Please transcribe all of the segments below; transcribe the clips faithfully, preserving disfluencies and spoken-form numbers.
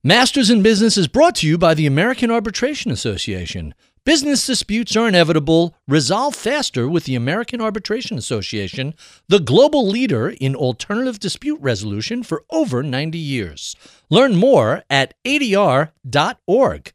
Masters in Business is brought to you by the American Arbitration Association. Business disputes are inevitable. Resolve faster with the American Arbitration Association, the global leader in alternative dispute resolution for over ninety years. Learn more at A D R dot org.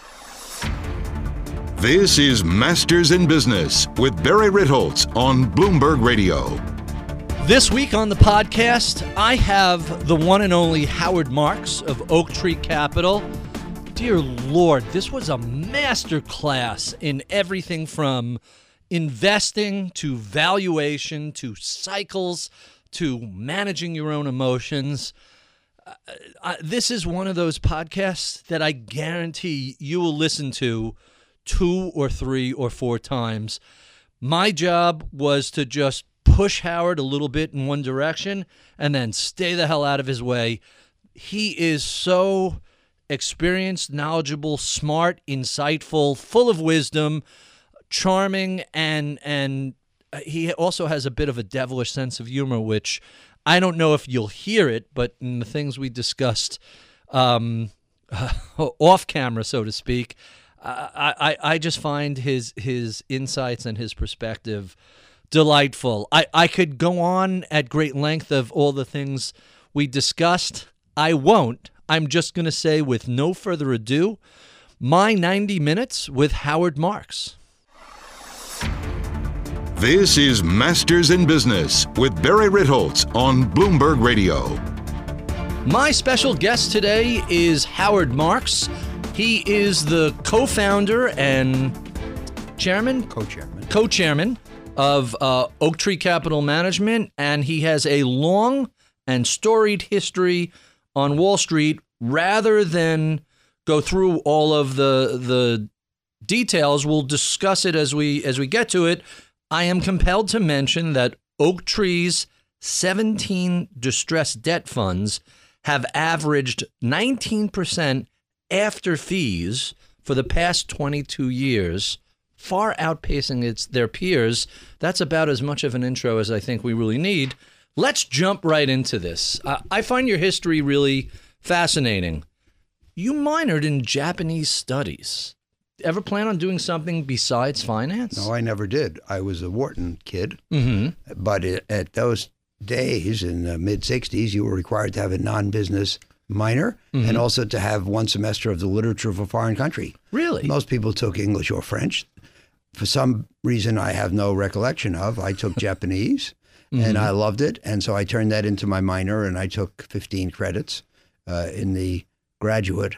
This is Masters in Business with Barry Ritholtz on Bloomberg Radio. This week on the podcast, I have the one and only Howard Marks of Oaktree Capital. Dear Lord, this was a master class in everything from investing to valuation to cycles to managing your own emotions. Uh, uh, this is one of those podcasts that I guarantee you will listen to two or three or four times. My job was to just push Howard a little bit in one direction and then stay the hell out of his way. He is so experienced, knowledgeable, smart, insightful, full of wisdom, charming, and and he also has a bit of a devilish sense of humor, which I don't know if you'll hear it, but in the things we discussed um, off camera, so to speak, I, I, I just find his his insights and his perspective delightful. I, I could go on at great length of all the things we discussed. I won't. I'm just going to say, with no further ado, my ninety minutes with Howard Marks. This is Masters in Business with Barry Ritholtz on Bloomberg Radio. My special guest today is Howard Marks. He is the co-founder and chairman? Co-chairman. Co-chairman of uh, Oaktree Capital Management, and he has a long and storied history on Wall Street. Rather than go through all of the the details, we'll discuss it as we as we get to it. I am compelled to mention that Oaktree's seventeen distressed debt funds have averaged nineteen percent after fees for the past twenty-two years, far outpacing its their peers. That's about as much of an intro as I think we really need. Let's jump right into this. Uh, I find your history really fascinating. You minored in Japanese studies. Ever plan on doing something besides finance? No, I never did. I was a Wharton kid. Mm-hmm. But it, at those days in the mid-sixties, you were required to have a non-business minor mm-hmm. and also to have one semester of the literature of a foreign country. Really? Most people took English or French. For some reason I have no recollection of, I took Japanese mm-hmm. and I loved it. And so I turned that into my minor and I took fifteen credits uh, in the graduate,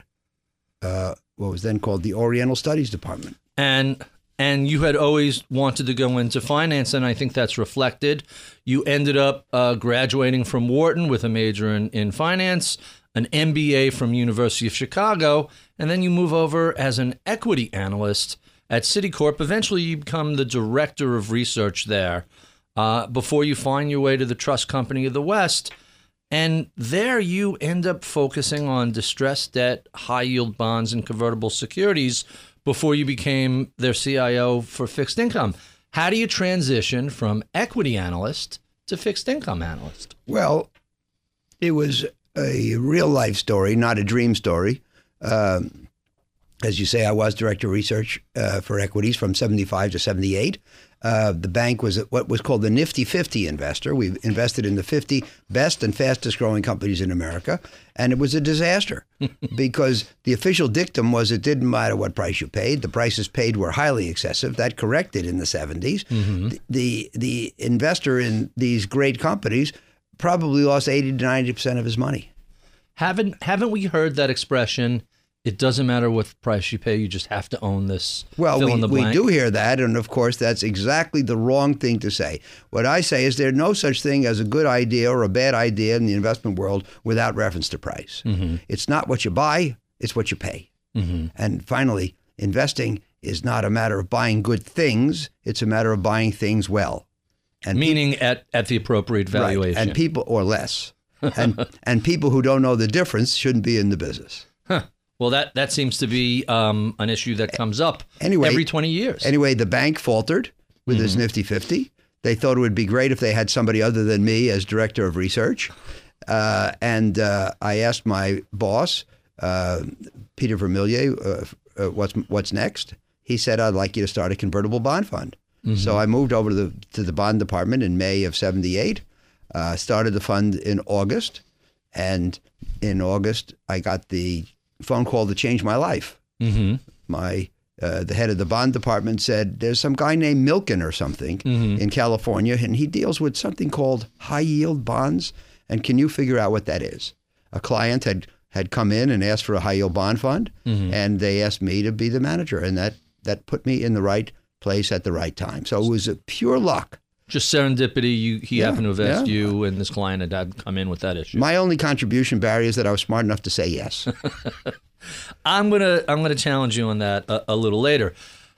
uh, what was then called the Oriental Studies Department. And and you had always wanted to go into finance, and I think that's reflected. You ended up uh, graduating from Wharton with a major in, in finance, an M B A from University of Chicago, and then you move over as an equity analyst at Citicorp. Eventually, you become the director of research there uh, before you find your way to the Trust Company of the West. And there you end up focusing on distressed debt, high-yield bonds, and convertible securities before you became their C I O for fixed income. How do you transition from equity analyst to fixed income analyst? Well, it was a real-life story, not a dream story. Um, as you say, I was director of research uh, for equities from seventy-five to seventy-eight. Uh, the bank was what was called the Nifty fifty investor. We invested in the fifty best and fastest growing companies in America. And it was a disaster because the official dictum was it didn't matter what price you paid. The prices paid were highly excessive. That corrected in the seventies. Mm-hmm. The, the the investor in these great companies probably lost eighty to ninety percent of his money. Haven't haven't we heard that expression? It doesn't matter what price you pay, you just have to own this. Well, fill we, in the blank. we do hear that, and of course, that's exactly the wrong thing to say. What I say is there's no such thing as a good idea or a bad idea in the investment world without reference to price. Mm-hmm. It's not what you buy, it's what you pay. Mm-hmm. And finally, investing is not a matter of buying good things, it's a matter of buying things well. And Meaning pe- at, at the appropriate valuation. Right, and people, or less. and and people who don't know the difference shouldn't be in the business. Huh. Well, that, that seems to be um, an issue that comes up anyway, every twenty years. Anyway, the bank faltered with mm-hmm. this Nifty fifty. They thought it would be great if they had somebody other than me as director of research. Uh, and uh, I asked my boss, uh, Peter Vermillier, uh, uh, what's what's next? He said, I'd like you to start a convertible bond fund. Mm-hmm. So I moved over to the to the bond department in May of seventy-eight, uh, started the fund in August, and in August I got the phone call that changed my life. Mm-hmm. My uh, the head of the bond department said, there's some guy named Milken or something mm-hmm. in California, and he deals with something called high yield bonds, and can you figure out what that is? A client had had come in and asked for a high yield bond fund, mm-hmm. and they asked me to be the manager, and that that put me in the right place at the right time. So it was a pure luck. Just serendipity. You, he yeah, happened to have asked yeah. you, and this client had, had come in with that issue. My only contribution, Barry, is that I was smart enough to say yes. I'm gonna I'm gonna challenge you on that a, a little later.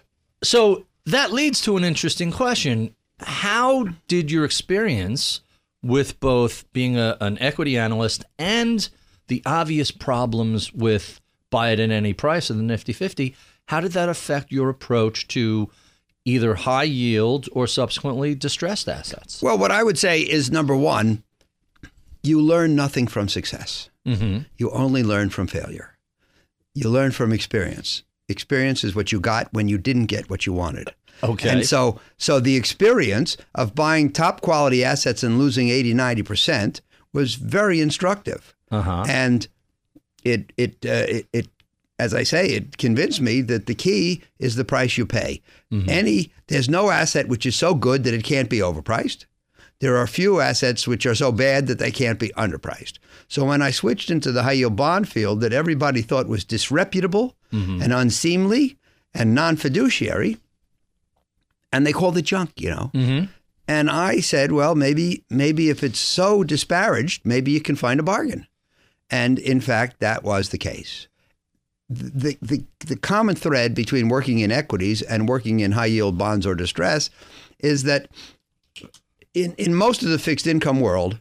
So that leads to an interesting question. How did your experience with both being a, an equity analyst and the obvious problems with buy it at any price of the Nifty fifty, how did that affect your approach to either high yield or subsequently distressed assets? Well, what I would say is, number one, you learn nothing from success. Mm-hmm. You only learn from failure. You learn from experience. Experience is what you got when you didn't get what you wanted. Okay. And so so the experience of buying top quality assets and losing eighty, ninety percent was very instructive. Uh-huh. And it, it, uh, it, it, as I say, it convinced me that the key is the price you pay. Mm-hmm. Any, there's no asset which is so good that it can't be overpriced. There are few assets which are so bad that they can't be underpriced. So when I switched into the high yield bond field that everybody thought was disreputable mm-hmm. and unseemly and non-fiduciary, and they called it junk, you know. Mm-hmm. And I said, well, maybe maybe if it's so disparaged, maybe you can find a bargain. And in fact, that was the case. The, the, the common thread between working in equities and working in high yield bonds or distress is that in, in most of the fixed income world,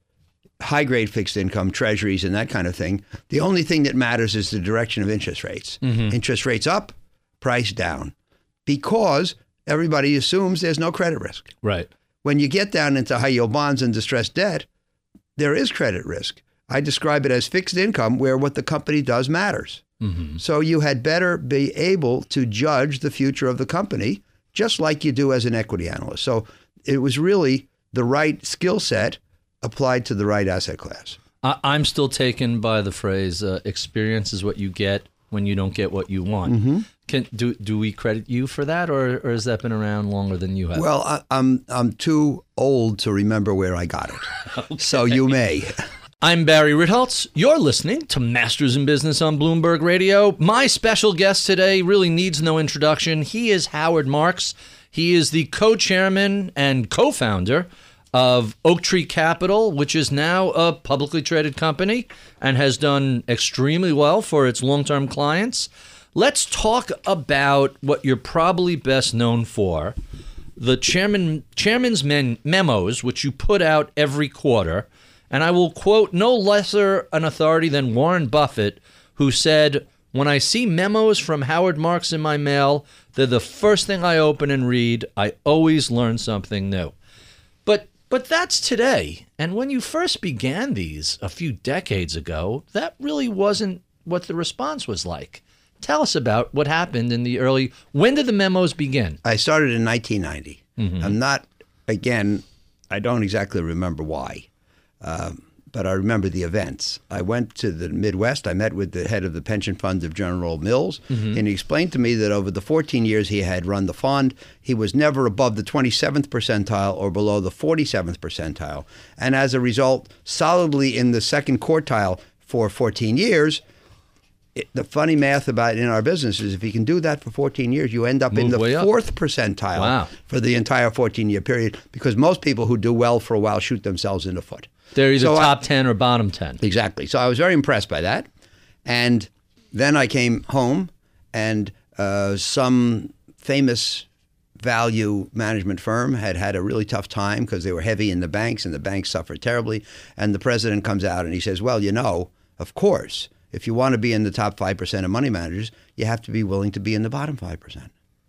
high grade fixed income, treasuries and that kind of thing, the only thing that matters is the direction of interest rates. Mm-hmm. Interest rates up, price down, because everybody assumes there's no credit risk. Right. When you get down into high yield bonds and distressed debt, there is credit risk. I describe it as fixed income where what the company does matters. Mm-hmm. So you had better be able to judge the future of the company just like you do as an equity analyst. So it was really the right skill set applied to the right asset class. I, I'm still taken by the phrase, uh, experience is what you get when you don't get what you want. Mm-hmm. Can do do we credit you for that, or, or has that been around longer than you have? Well, I, I'm I'm too old to remember where I got it. Okay. So you may. I'm Barry Ritholtz. You're listening to Masters in Business on Bloomberg Radio. My special guest today really needs no introduction. He is Howard Marks. He is the co-chairman and co-founder of Oaktree Capital, which is now a publicly traded company and has done extremely well for its long-term clients. Let's talk about what you're probably best known for, the chairman chairman's men, memos, which you put out every quarter. And I will quote no lesser an authority than Warren Buffett, who said, when I see memos from Howard Marks in my mail, they're the first thing I open and read. I always learn something new. But but that's today. And when you first began these a few decades ago, that really wasn't what the response was like. Tell us about what happened in the early, when did the memos begin? I started in nineteen ninety. Mm-hmm. I'm not, again, I don't exactly remember why. Um, but I remember the events. I went to the Midwest. I met with the head of the pension fund of General Mills, mm-hmm. and he explained to me that over the fourteen years he had run the fund, he was never above the twenty-seventh percentile or below the forty-seventh percentile. And as a result, solidly in the second quartile for fourteen years. It, the funny math about in our business is if you can do that for fourteen years, you end up Move in the fourth up. percentile Wow. for the entire fourteen-year period, because most people who do well for a while shoot themselves in the foot. They're either so top I, ten or bottom ten. Exactly. So I was very impressed by that. And then I came home, and uh, some famous value management firm had had a really tough time because they were heavy in the banks, and the banks suffered terribly. And the president comes out and he says, well, you know, of course, if you want to be in the top five percent of money managers, you have to be willing to be in the bottom five percent.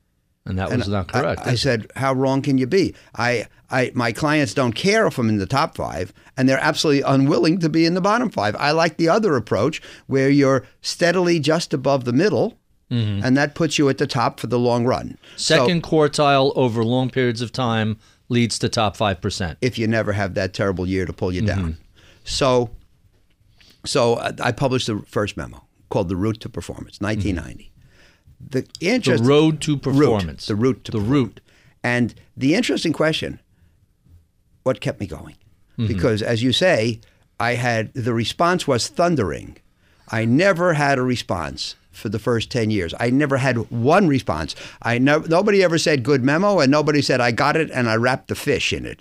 And that And was not correct. I, I said, how wrong can you be? I, I, my clients don't care if I'm in the top five, and they're absolutely unwilling to be in the bottom five. I like the other approach where you're steadily just above the middle, mm-hmm. and that puts you at the top for the long run. Second so, quartile over long periods of time leads to top five percent. If you never have that terrible year to pull you mm-hmm. down. So, so I published the first memo called The Route to Performance, nineteen ninety. Mm-hmm. The, interest, the road to performance. Route, the route to the performance. route. And the interesting question, what kept me going? Mm-hmm. Because as you say, I had, the response was thundering. I never had a response for the first ten years. I never had one response. I no, Nobody ever said good memo, and nobody said I got it and I wrapped the fish in it.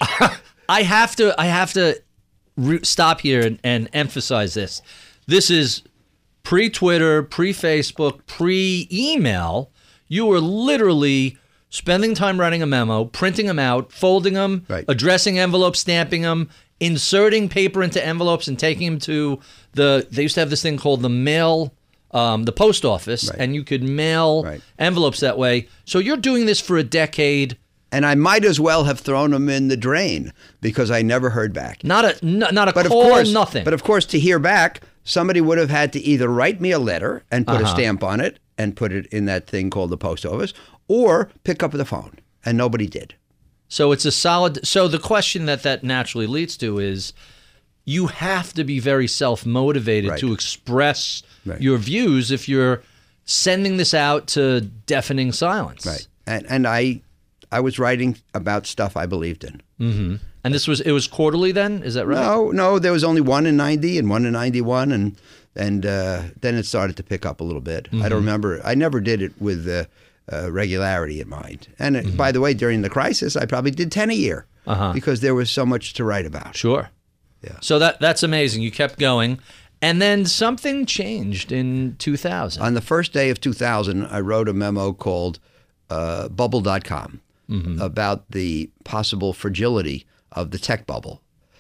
I have to, I have to re- stop here and, and emphasize this. This is pre-Twitter, pre-Facebook, pre-email. You were literally spending time writing a memo, printing them out, folding them, right. addressing envelopes, stamping them, inserting paper into envelopes and taking them to the, they used to have this thing called the mail, um, the post office, right. and you could mail right. envelopes that way. So you're doing this for a decade. And I might as well have thrown them in the drain because I never heard back. Not a, not, not a but call, of course, nothing. But of course, to hear back, somebody would have had to either write me a letter and put uh-huh. a stamp on it and put it in that thing called the post office, or pick up the phone, and nobody did. So it's a solid. So the question that that naturally leads to is, you have to be very self-motivated right. to express right. your views if you're sending this out to deafening silence. Right. And and I, I was writing about stuff I believed in. Mm-hmm. And this was it was quarterly then? Is that right? No, no. There was only one in ninety and one in ninety-one, and and uh, then it started to pick up a little bit. Mm-hmm. I don't remember. I never did it with uh, uh, regularity in mind. And mm-hmm. by the way, during the crisis, I probably did ten a year uh-huh. because there was so much to write about. Sure. Yeah. So that that's amazing. You kept going. And then something changed in two thousand. On the first day of two thousand, I wrote a memo called uh, bubble dot com mm-hmm. about the possible fragility of the tech bubble.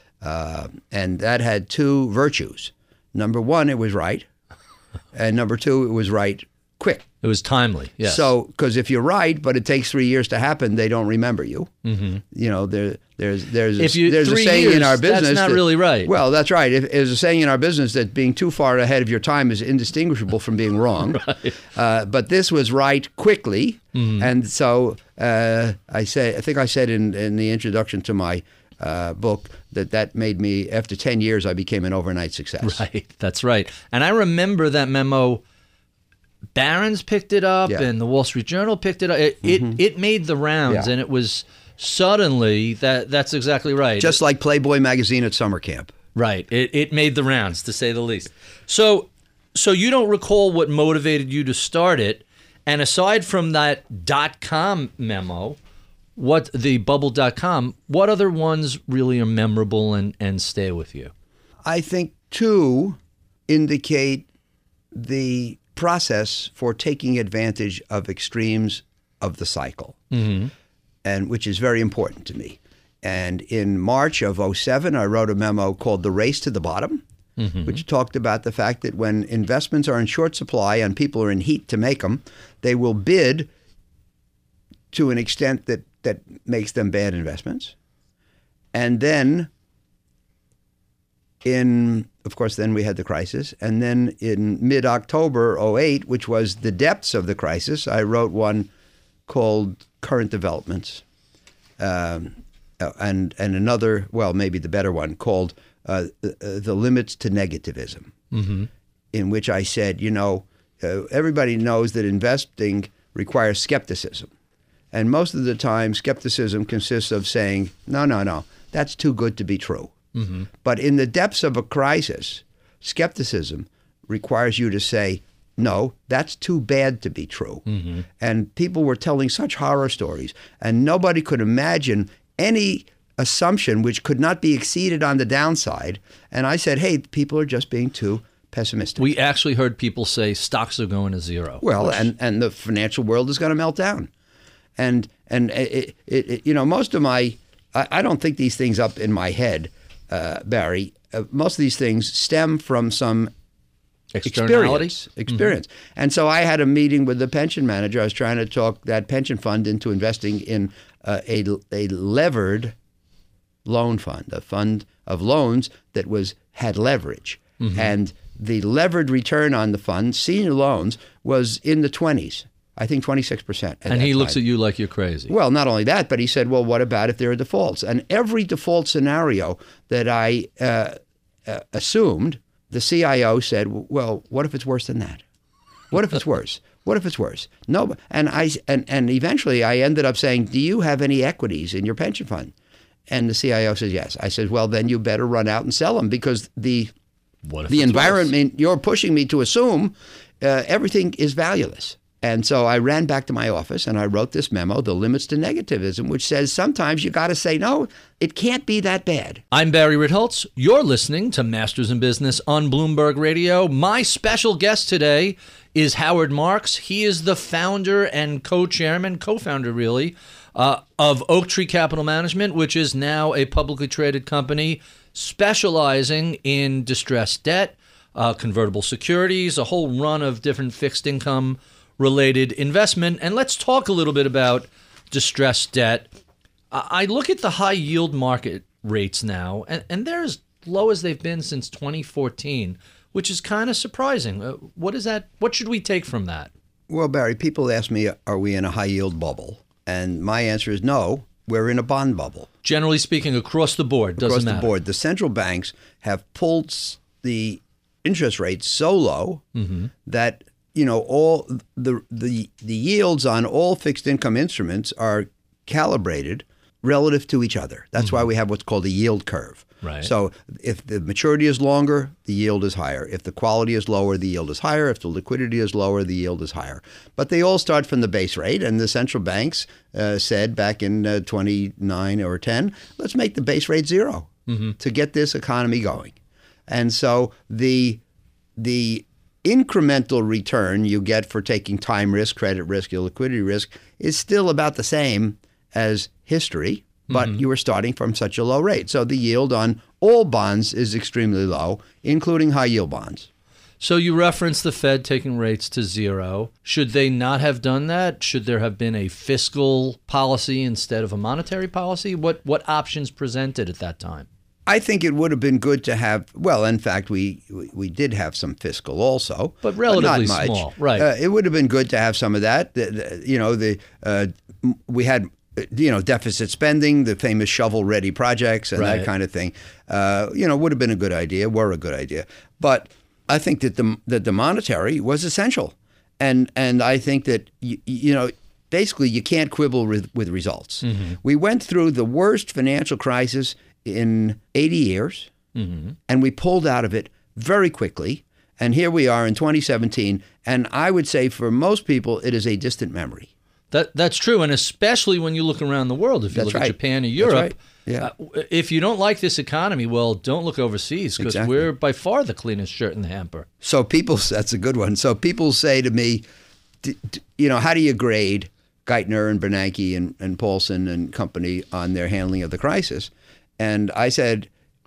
Uh, and that had two virtues. Number one, it was right. And number two, it was right quick. It was timely, yes. So, because if you're right, but it takes three years to happen, they don't remember you. Mm-hmm. You know, there, there's there's if a, you, there's a three saying years, in our business. That's not that, really right. Well, that's right. If, there's a saying in our business that being too far ahead of your time is indistinguishable from being wrong. right. uh, but this was right quickly, mm-hmm. and so uh, I say I think I said in, in the introduction to my uh, book that that made me, after ten years, I became an overnight success. Right. That's right. And I remember that memo. Barron's picked it up, yeah. and the Wall Street Journal picked it up. It mm-hmm. it, it made the rounds, yeah. and it was suddenly that. That's exactly right. Just like Playboy magazine at summer camp. Right. It it made the rounds, to say the least. So so you don't recall what motivated you to start it, and aside from that dot com memo, what the bubble dot com, what other ones really are memorable and and stay with you? I think two indicate the process for taking advantage of extremes of the cycle, mm-hmm. and which is very important to me. And in March of oh seven, I wrote a memo called The Race to the Bottom, mm-hmm. which talked about the fact that when investments are in short supply and people are in heat to make them, they will bid to an extent that, that makes them bad investments. And then in, of course, then we had the crisis. And then in mid-October oh eight, which was the depths of the crisis, I wrote one called Current Developments. Um, and and another, well, maybe the better one, called uh, the, the Limits to Negativism, mm-hmm. in which I said, you know, uh, everybody knows that investing requires skepticism. And most of the time, skepticism consists of saying, no, no, no, that's too good to be true. Mm-hmm. But in the depths of a crisis, skepticism requires you to say, no, that's too bad to be true. Mm-hmm. And people were telling such horror stories, and nobody could imagine any assumption which could not be exceeded on the downside. And I said, hey, people are just being too pessimistic. We actually heard people say stocks are going to zero. Well, which... and, and the financial world is going to melt down. And, and it, it, it, you know, most of my, I, I don't think these things up in my head, uh, Barry. Uh, most of these things stem from some Externality? experience. Experience. Mm-hmm. And so I had a meeting with the pension manager. I was trying to talk that pension fund into investing in uh, a, a levered loan fund, a fund of loans that was had leverage. Mm-hmm. And the levered return on the fund, senior loans, was in the twenties. I think twenty-six percent. And he looks at you like you're crazy. Well, not only that, but he said, well, what about if there are defaults? And every default scenario that I uh, uh, assumed, the C I O said, well, what if it's worse than that? What if it's worse? What if it's worse? No. And I and, and eventually I ended up saying, do you have any equities in your pension fund? And the C I O says, yes. I said, well, then you better run out and sell them because the, what if the environment worse? You're pushing me to assume uh, everything is valueless. And so I ran back to my office and I wrote this memo, The Limits to Negativism, which says sometimes you got to say, no, it can't be that bad. I'm Barry Ritholtz. You're listening to Masters in Business on Bloomberg Radio. My special guest today is Howard Marks. He is the founder and co-chairman, co-founder really, uh, of Oaktree Capital Management, which is now a publicly traded company specializing in distressed debt, uh, convertible securities, a whole run of different fixed income related investment. And let's talk a little bit about distressed debt. I look at the high yield market rates now, and, and they're as low as they've been since twenty fourteen, which is kind of surprising. Uh, what is that? What should we take from that? Well, Barry, people ask me, are we in a high yield bubble? And my answer is no, we're in a bond bubble. Generally speaking, across the board, doesn't across matter. Across the board. The central banks have pulled the interest rates so low mm-hmm. that you know, all the the the yields on all fixed income instruments are calibrated relative to each other. That's mm-hmm. why we have what's called a yield curve. Right. So if the maturity is longer, the yield is higher. If the quality is lower, the yield is higher. If the liquidity is lower, the yield is higher. But they all start from the base rate, and the central banks uh, said back in uh, twenty-nine or ten, let's make the base rate zero mm-hmm. to get this economy going. And so the the incremental return you get for taking time risk, credit risk, your liquidity risk is still about the same as history, but mm-hmm. you were starting from such a low rate. So the yield on all bonds is extremely low, including high yield bonds. So you referenced the Fed taking rates to zero. Should they not have done that? Should there have been a fiscal policy instead of a monetary policy? What what options presented at that time? I think it would have been good to have, well, in fact, we we, we did have some fiscal also. But relatively but not much. Small, right. Uh, it would have been good to have some of that. The, the, you know, the uh, we had, you know, deficit spending, the famous shovel-ready projects and right. that kind of thing. Uh, you know, would have been a good idea, were a good idea. But I think that the, that the monetary was essential. And, and I think that, you, you know, basically you can't quibble with, with results. Mm-hmm. We went through the worst financial crisis in eighty years, mm-hmm. and we pulled out of it very quickly. And here we are in twenty seventeen, and I would say for most people, it is a distant memory. That That's true, and especially when you look around the world. If you That's look right. at Japan or Europe, right. yeah. uh, if you don't like this economy, well, don't look overseas, because exactly. we're by far the cleanest shirt in the hamper. So people, that's a good one. So people say to me, d- d- you know, how do you grade Geithner and Bernanke and, and Paulson and company on their handling of the crisis? And I said,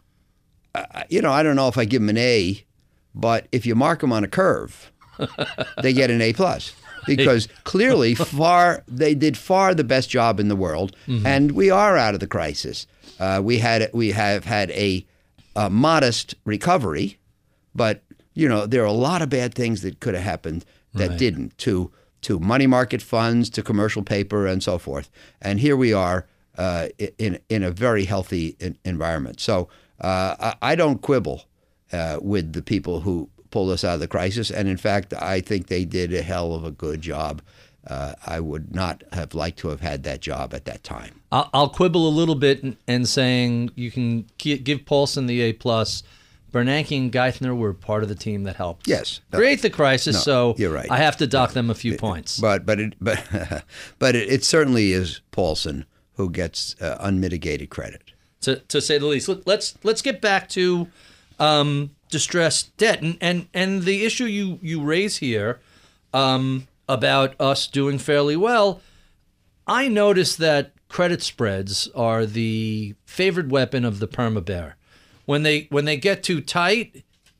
you know, I don't know if I give them an A, but if you mark them on a curve, they get an A plus. Because clearly far they did far the best job in the world, mm-hmm. and we are out of the crisis. Uh, we had we have had a, a modest recovery, but you know there are a lot of bad things that could have happened that right. didn't to to money market funds, to commercial paper, and so forth. And here we are. Uh, in in a very healthy in, environment. So uh, I, I don't quibble uh, with the people who pulled us out of the crisis. And in fact, I think they did a hell of a good job. Uh, I would not have liked to have had that job at that time. I'll, I'll quibble a little bit and, and saying you can give Paulson the A plus. Bernanke and Geithner were part of the team that helped yes. create the crisis. No, so you're right. I have to dock them a few points. But but it but but it, it certainly is Paulson who gets uh, unmitigated credit, to to say the least. Let's let's get back to um, distressed debt and, and and the issue you you raise here um, about us doing fairly well. I noticed that credit spreads are the favored weapon of the perma bear. When they when they get too tight,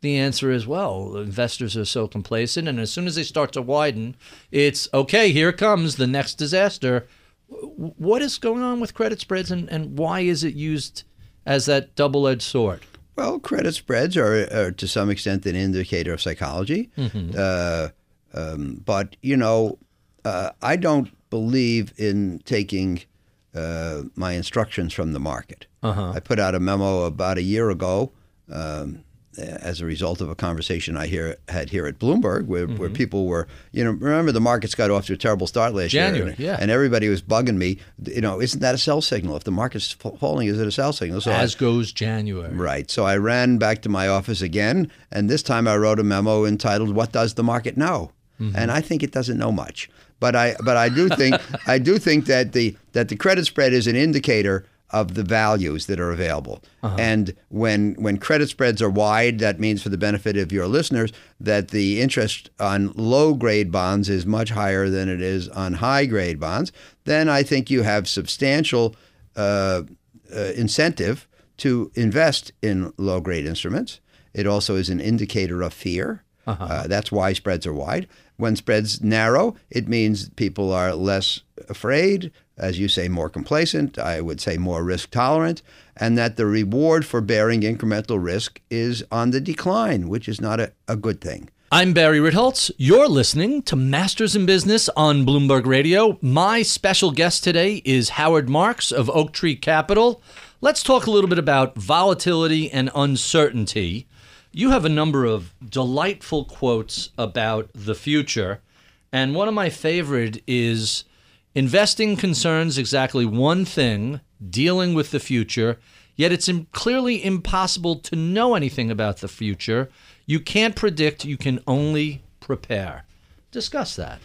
the answer is, well, investors are so complacent, and as soon as they start to widen, it's, okay, here comes the next disaster. What is going on with credit spreads, and, and why is it used as that double-edged sword? Well, credit spreads are, are to some extent an indicator of psychology. Mm-hmm. Uh, um, but, you know, uh, I don't believe in taking uh, my instructions from the market. Uh-huh. I put out a memo about a year ago um, as a result of a conversation I hear, had here at Bloomberg where, mm-hmm. where people were, you know, remember the markets got off to a terrible start last January, year. And, yeah. and everybody was bugging me, you know, isn't that a sell signal? If the market's falling, is it a sell signal? So As I, goes January. Right. So I ran back to my office again, and this time I wrote a memo entitled, "What Does the Market Know?" Mm-hmm. And I think it doesn't know much. But I but I do think I do think that the that the credit spread is an indicator of the values that are available. Uh-huh. And when when credit spreads are wide, that means, for the benefit of your listeners, that the interest on low-grade bonds is much higher than it is on high-grade bonds. Then I think you have substantial uh, uh, incentive to invest in low-grade instruments. It also is an indicator of fear. Uh-huh. Uh, that's why spreads are wide. When spreads narrow, it means people are less afraid, as you say, more complacent, I would say more risk tolerant, and that the reward for bearing incremental risk is on the decline, which is not a, a good thing. I'm Barry Ritholtz. You're listening to Masters in Business on Bloomberg Radio. My special guest today is Howard Marks of Oaktree Capital. Let's talk a little bit about volatility and uncertainty. You have a number of delightful quotes about the future, and one of my favorite is, investing concerns exactly one thing, dealing with the future, yet it's clearly impossible to know anything about the future. You can't predict, you can only prepare. Discuss that.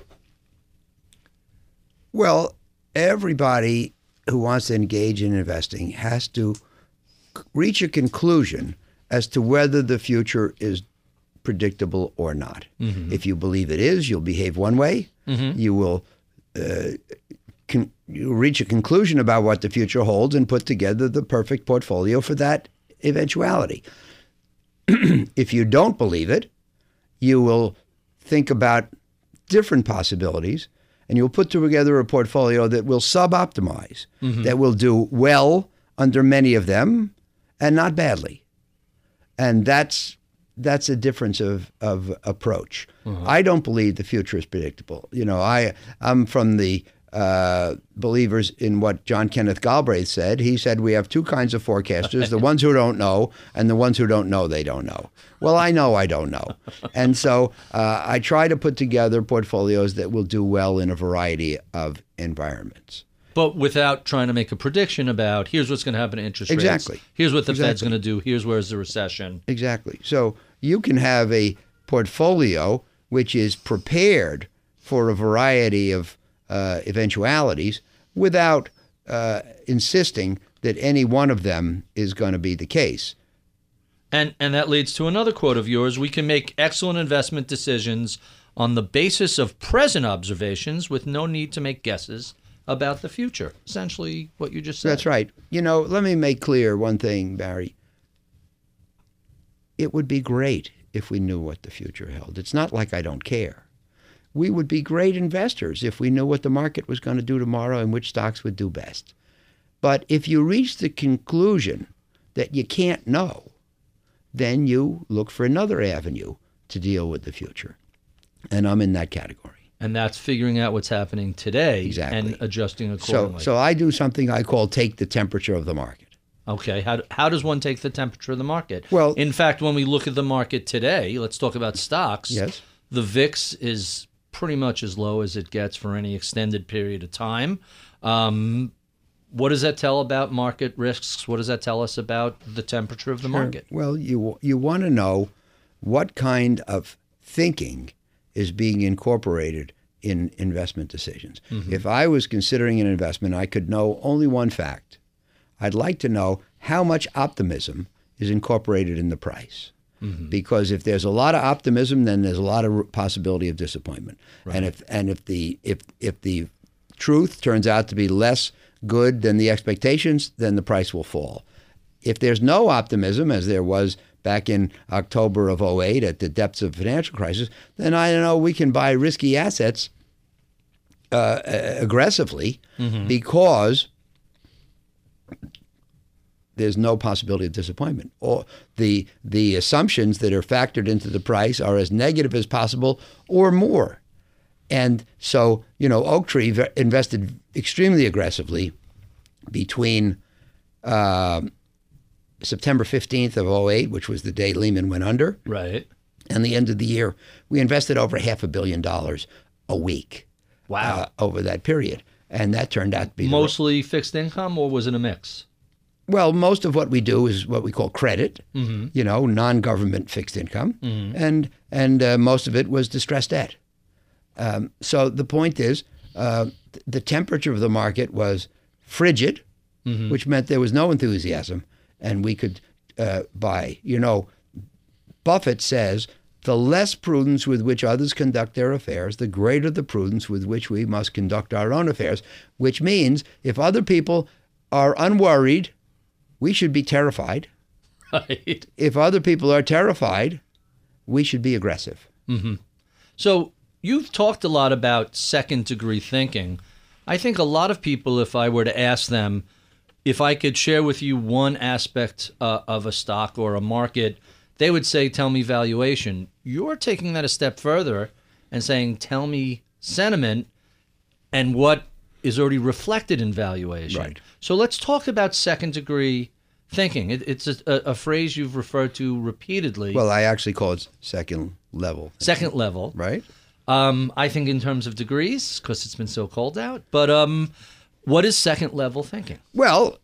Well, everybody who wants to engage in investing has to reach a conclusion as to whether the future is predictable or not. Mm-hmm. If you believe it is, you'll behave one way. Mm-hmm. You will uh, con- you'll reach a conclusion about what the future holds and put together the perfect portfolio for that eventuality. If you don't believe it, you will think about different possibilities, and you'll put together a portfolio that will sub-optimize, mm-hmm. that will do well under many of them and not badly. And that's that's a difference of, of approach. Uh-huh. I don't believe the future is predictable. You know, I, I'm from the uh, believers in what John Kenneth Galbraith said. He said we have two kinds of forecasters, the ones who don't know and the ones who don't know they don't know. Well, I know I don't know. And so uh, I try to put together portfolios that will do well in a variety of environments. But without trying to make a prediction about, here's what's going to happen to interest rates. Exactly. Here's what the exactly. Fed's going to do. Here's where's the recession. Exactly. So you can have a portfolio which is prepared for a variety of uh, eventualities without uh, insisting that any one of them is going to be the case. And and that leads to another quote of yours. We can make excellent investment decisions on the basis of present observations with no need to make guesses about the future. Essentially what you just said. That's right. You know, let me make clear one thing, Barry. It would be great if we knew what the future held. It's not like I don't care. We would be great investors if we knew what the market was going to do tomorrow and which stocks would do best. But if you reach the conclusion that you can't know, then you look for another avenue to deal with the future. And I'm in that category. And that's figuring out what's happening today exactly. and adjusting accordingly. So, so I do something I call take the temperature of the market. Okay. How, how does one take the temperature of the market? Well, in fact, when we look at the market today, let's talk about stocks. Yes. The V I X is pretty much as low as it gets for any extended period of time. Um, what does that tell about market risks? What does that tell us about the temperature of the sure. market? Well, you you want to know what kind of thinking is being incorporated in investment decisions. Mm-hmm. If I was considering an investment, I could know only one fact. I'd like to know how much optimism is incorporated in the price. Mm-hmm. Because if there's a lot of optimism, then there's a lot of possibility of disappointment. Right. And if and if the if if the truth turns out to be less good than the expectations, then the price will fall. If there's no optimism, as there was back in October of oh eight at the depths of the financial crisis, then I know we can buy risky assets uh, aggressively mm-hmm. because there's no possibility of disappointment. Or the the assumptions that are factored into the price are as negative as possible or more. And so, you know, Oaktree v- invested extremely aggressively between uh, September fifteenth of oh eight, which was the day Lehman went under, right, and the end of the year. We invested over half a billion dollars a week. Wow. Uh, over that period. And that turned out to be mostly the, fixed income, or was it a mix? Well, most of what we do is what we call credit, mm-hmm. you know, non-government fixed income, mm-hmm. and and uh, most of it was distressed debt. Um, so the point is, uh, th- the temperature of the market was frigid, mm-hmm. which meant there was no enthusiasm, and we could uh, buy. You know, Buffett says, the less prudence with which others conduct their affairs, the greater the prudence with which we must conduct our own affairs, which means if other people are unworried, we should be terrified. Right. If other people are terrified, we should be aggressive. Mm-hmm. So you've talked a lot about second-degree thinking. I think a lot of people, if I were to ask them, if I could share with you one aspect uh, of a stock or a market, they would say, tell me valuation. You're taking that a step further and saying, tell me sentiment and what is already reflected in valuation. Right. So let's talk about second-degree thinking. It, it's a, a, a phrase you've referred to repeatedly. Well, I actually call it second level. Second level. Right. Um, I think in terms of degrees, because it's been so cold out. But um, what is second-level thinking? Well,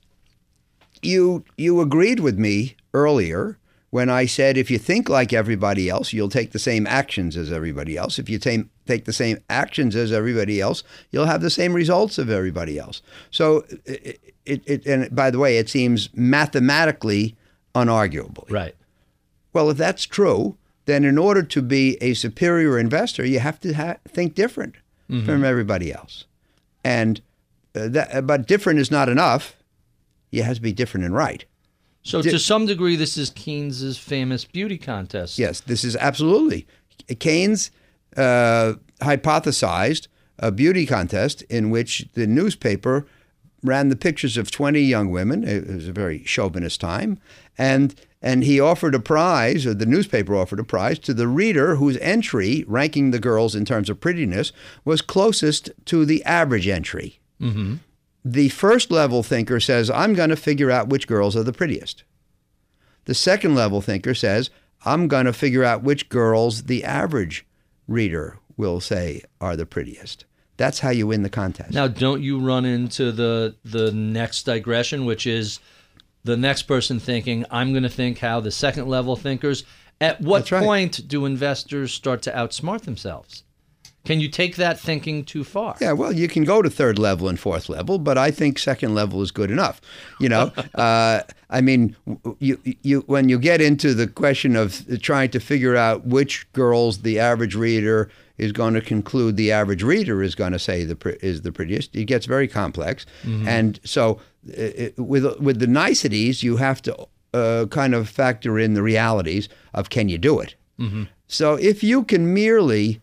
you you agreed with me earlier when I said if you think like everybody else, you'll take the same actions as everybody else. If you take take the same actions as everybody else, you'll have the same results of everybody else. So, it, it, it and by the way, it seems mathematically unarguable. Right. Well, if that's true, then in order to be a superior investor, you have to ha- think different mm-hmm. from everybody else. And uh, that, but different is not enough. You have to be different and right. So to some degree, this is Keynes's famous beauty contest. Yes, this is absolutely. Keynes uh, hypothesized a beauty contest in which the newspaper ran the pictures of twenty young women. It was a very chauvinist time. And and he offered a prize, or the newspaper offered a prize, to the reader whose entry, ranking the girls in terms of prettiness, was closest to the average entry. Mm-hmm. The first level thinker says, I'm going to figure out which girls are the prettiest. The second level thinker says, I'm going to figure out which girls the average reader will say are the prettiest. That's how you win the contest. Now, don't you run into the the next digression, which is the next person thinking, I'm going to think how the second level thinkers. At what That's right. point do investors start to outsmart themselves? Can you take that thinking too far? Yeah, well, you can go to third level and fourth level, but I think second level is good enough. You know, uh, I mean, you you when you get into the question of trying to figure out which girls the average reader is going to conclude the average reader is going to say the is the prettiest, it gets very complex. Mm-hmm. And so, it, with with the niceties, you have to uh, kind of factor in the realities of can you do it. Mm-hmm. So if you can merely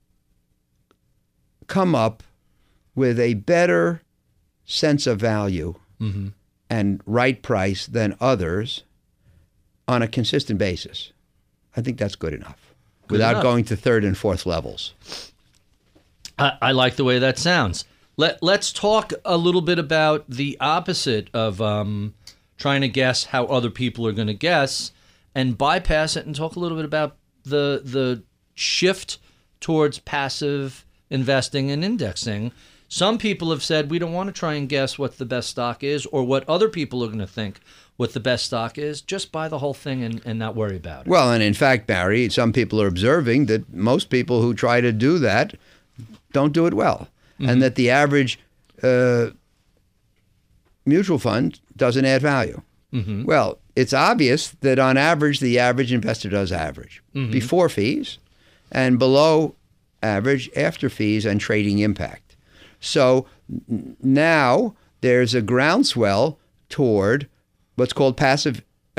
come up with a better sense of value mm-hmm. and right price than others on a consistent basis, I think that's good enough good without enough. going to third and fourth levels. I, I like the way that sounds. Let, let's talk a little bit about the opposite of um, trying to guess how other people are going to guess and bypass it and talk a little bit about the the shift towards passive investing and indexing. Some people have said we don't want to try and guess what the best stock is or what other people are going to think what the best stock is. Just buy the whole thing and, and not worry about it. Well, and in fact, Barry, some people are observing that most people who try to do that don't do it well. Mm-hmm. And that the average uh, mutual fund doesn't add value. Mm-hmm. Well, it's obvious that on average, the average investor does average mm-hmm. before fees and below average after fees and trading impact. So n- now there's a groundswell toward what's called passive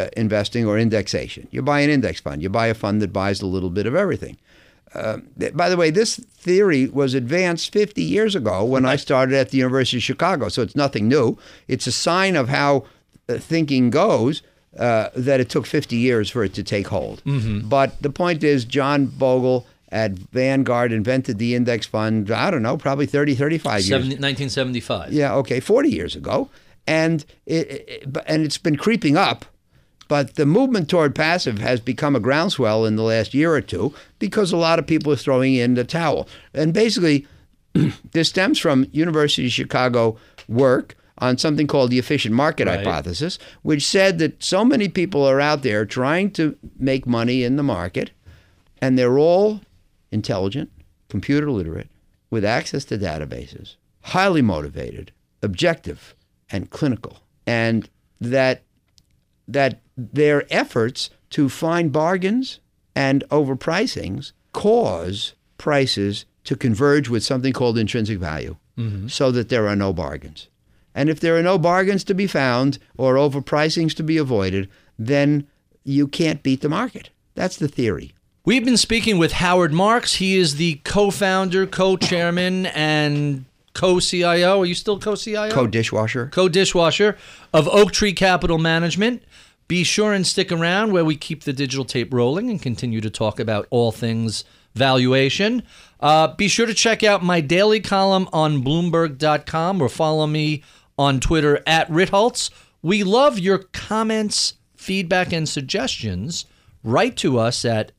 uh, investing or indexation. You buy an index fund. You buy a fund that buys a little bit of everything. Uh, by the way, this theory was advanced fifty years ago when I started at the University of Chicago, so it's nothing new. It's a sign of how uh, thinking goes uh, that it took fifty years for it to take hold. Mm-hmm. But the point is, John Bogle at Vanguard invented the index fund, I don't know, probably thirty, thirty-five years. nineteen seventy-five. Yeah, okay, forty years ago. And, it, it, and it's been creeping up. But the movement toward passive has become a groundswell in the last year or two because a lot of people are throwing in the towel. And basically, this stems from University of Chicago work on something called the efficient market right. hypothesis, which said that so many people are out there trying to make money in the market, and they're all intelligent, computer literate, with access to databases, highly motivated, objective, and clinical. And that that their efforts to find bargains and overpricings cause prices to converge with something called intrinsic value, mm-hmm. so that there are no bargains. And if there are no bargains to be found or overpricings to be avoided, then you can't beat the market. That's the theory. We've been speaking with Howard Marks. He is the co-founder, co-chairman, and co-C I O. Are you still co-C I O? Co-dishwasher. Co-dishwasher of Oaktree Capital Management. Be sure and stick around where we keep the digital tape rolling and continue to talk about all things valuation. Uh, be sure to check out my daily column on Bloomberg dot com or follow me on Twitter at Ritholtz. We love your comments, feedback, and suggestions. Write to us at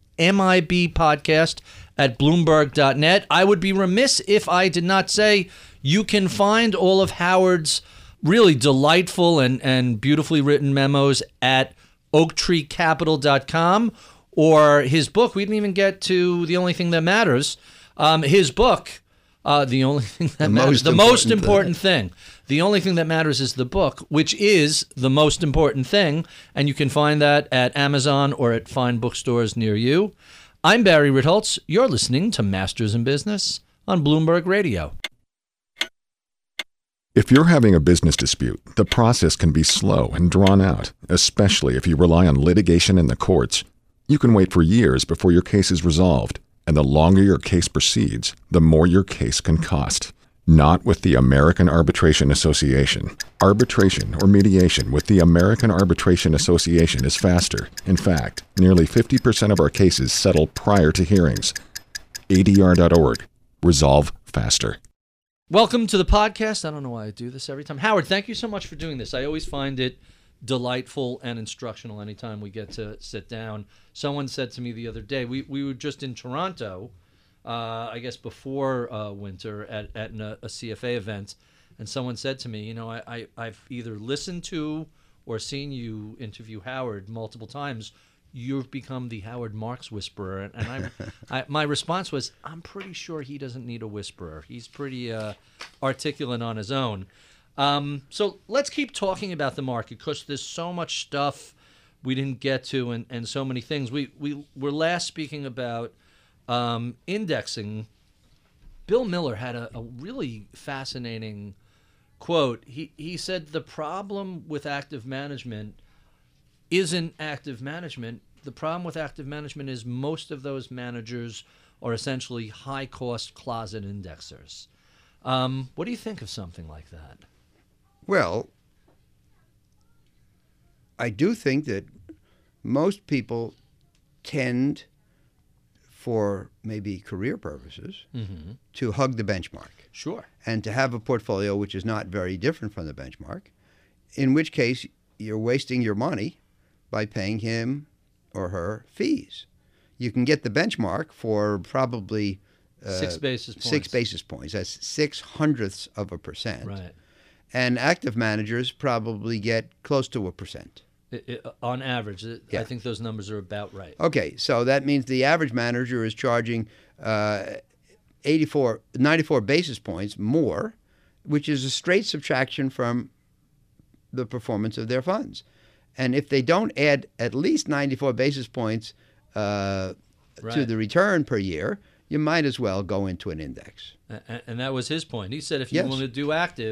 mibpodcast at bloomberg dot net. I would be remiss if I did not say you can find all of Howard's really delightful and, and beautifully written memos at oaktree capital dot com, or his book. We didn't even get to The Only Thing That Matters. Um, his book, uh, The Only Thing That the Matters, most The Most important Important Thing. thing. The Only Thing That Matters is the book, which is The Most Important Thing, and you can find that at Amazon or at fine bookstores near you. I'm Barry Ritholtz. You're listening to Masters in Business on Bloomberg Radio. If you're having a business dispute, the process can be slow and drawn out, especially if you rely on litigation in the courts. You can wait for years before your case is resolved, and the longer your case proceeds, the more your case can cost. Not with the American Arbitration Association. Arbitration or mediation with the American Arbitration Association is faster. In fact, nearly fifty percent of our cases settle prior to hearings. A D R dot org. Resolve faster. Welcome to the podcast. I don't know why I do this every time. Howard, thank you so much for doing this. I always find it delightful and instructional anytime we get to sit down. Someone said to me the other day, we, we were just in Toronto, uh, I guess before uh, winter, at, at a, a C F A event, and someone said to me, you know, I, I, I've either listened to or seen you interview Howard multiple times. You've become the Howard Marks whisperer. And, and I, I, my response was, I'm pretty sure he doesn't need a whisperer. He's pretty uh, articulate on his own. Um, so let's keep talking about the market because there's so much stuff we didn't get to and, and so many things. We, we were last speaking about um, indexing. Bill Miller had a, a really fascinating quote. He, he said the problem with active management isn't active management. The problem with active management is most of those managers are essentially high-cost closet indexers. Um, what do you think of something like that? Well, I do think that most people tend, for maybe career purposes, mm-hmm. to hug the benchmark. Sure. And to have a portfolio which is not very different from the benchmark, in which case you're wasting your money by paying him or her fees. You can get the benchmark for probably uh, six basis points. Six basis points. That's six hundredths of a percent. Right. And active managers probably get close to a percent. It, it, on average, it, yeah. I think those numbers are about right. Okay, so that means the average manager is charging uh, eighty-four, ninety-four basis points more, which is a straight subtraction from the performance of their funds. And if they don't add at least ninety-four basis points uh, right. to the return per year, you might as well go into an index. And, and that was his point. He said if you yes. want to do active,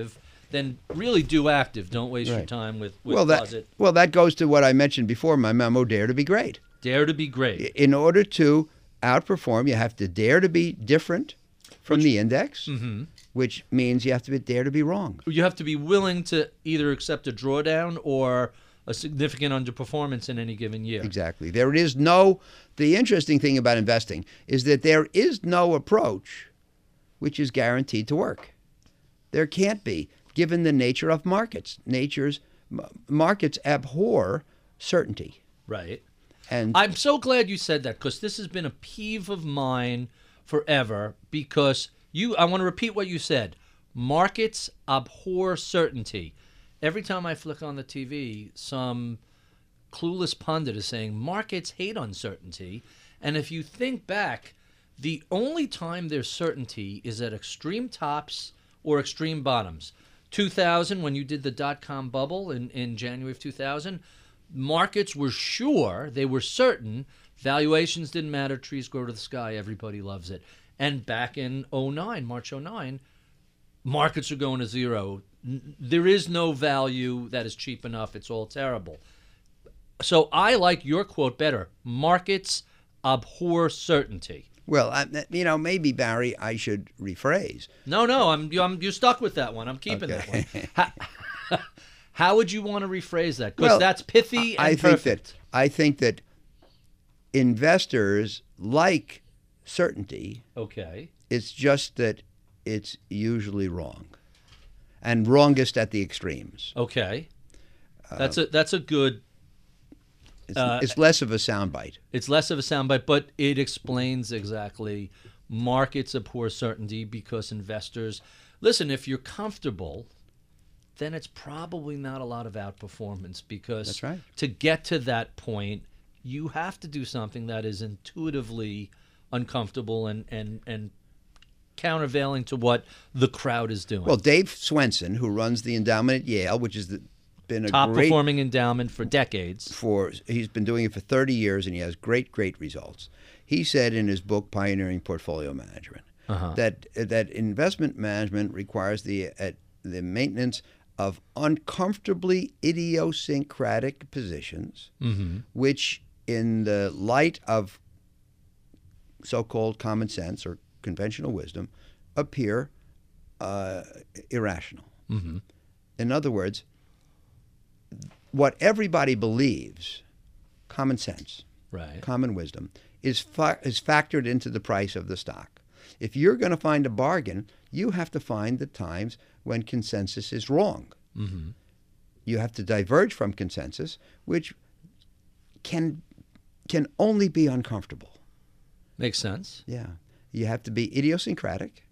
then really do active. Don't waste your Right. time with, with well, that closet. well that goes to what I mentioned before. My memo: Dare to be great. Dare to be great. In order to outperform, you have to dare to be different from the index, Mm-hmm. which means you have to be, dare to be wrong. You have to be willing to either accept a drawdown or a significant underperformance in any given year. Exactly. There is no. The interesting thing about investing is that there is no approach which is guaranteed to work. There can't be, given the nature of markets. Nature's markets abhor certainty. Right. And I'm so glad you said that, because this has been a peeve of mine forever, because you I want to repeat what you said. Markets abhor certainty. Every time I flick on the T V, some clueless pundit is saying markets hate uncertainty. And if you think back, the only time there's certainty is at extreme tops or extreme bottoms. two thousand, when you did the dot-com bubble in, in January of two thousand, markets were sure, they were certain, valuations didn't matter, trees grow to the sky, everybody loves it. And back in oh nine, March oh nine, markets are going to zero. N- There is no value that is cheap enough. It's all terrible. So I like your quote better. Markets abhor certainty. well, I, you know, maybe Barry, I should rephrase. No, no, I'm, I'm you're stuck with that one. I'm keeping Okay. that one. How, how would you want to rephrase that? Because Well, that's pithy and I think perfect. that I think that investors like certainty. Okay. It's just that it's usually wrong, and wrongest at the extremes. Okay. That's a that's a good. It's, Uh, it's less of a soundbite. It's less of a soundbite, but it explains exactly markets abhor certainty because investors listen. If you're comfortable, then it's probably not a lot of outperformance, because That's right. to get to that point, you have to do something that is intuitively uncomfortable and and and countervailing to what the crowd is doing. Well, Dave Swenson, who runs the endowment at Yale, which has been a top great performing endowment for decades. for he's been doing it for thirty years, and he has great, great results. He said in his book Pioneering Portfolio Management Uh-huh. that that investment management requires the uh, the maintenance of uncomfortably idiosyncratic positions, Mm-hmm. which, in the light of so-called common sense or conventional wisdom, appear uh, irrational. Mm-hmm. In other words, what everybody believes, common sense, Right. common wisdom, is fa- is factored into the price of the stock. If you're going to find a bargain, you have to find the times when consensus is wrong. Mm-hmm. You have to diverge from consensus, which can can only be uncomfortable. Makes sense. Yeah. You have to be idiosyncratic,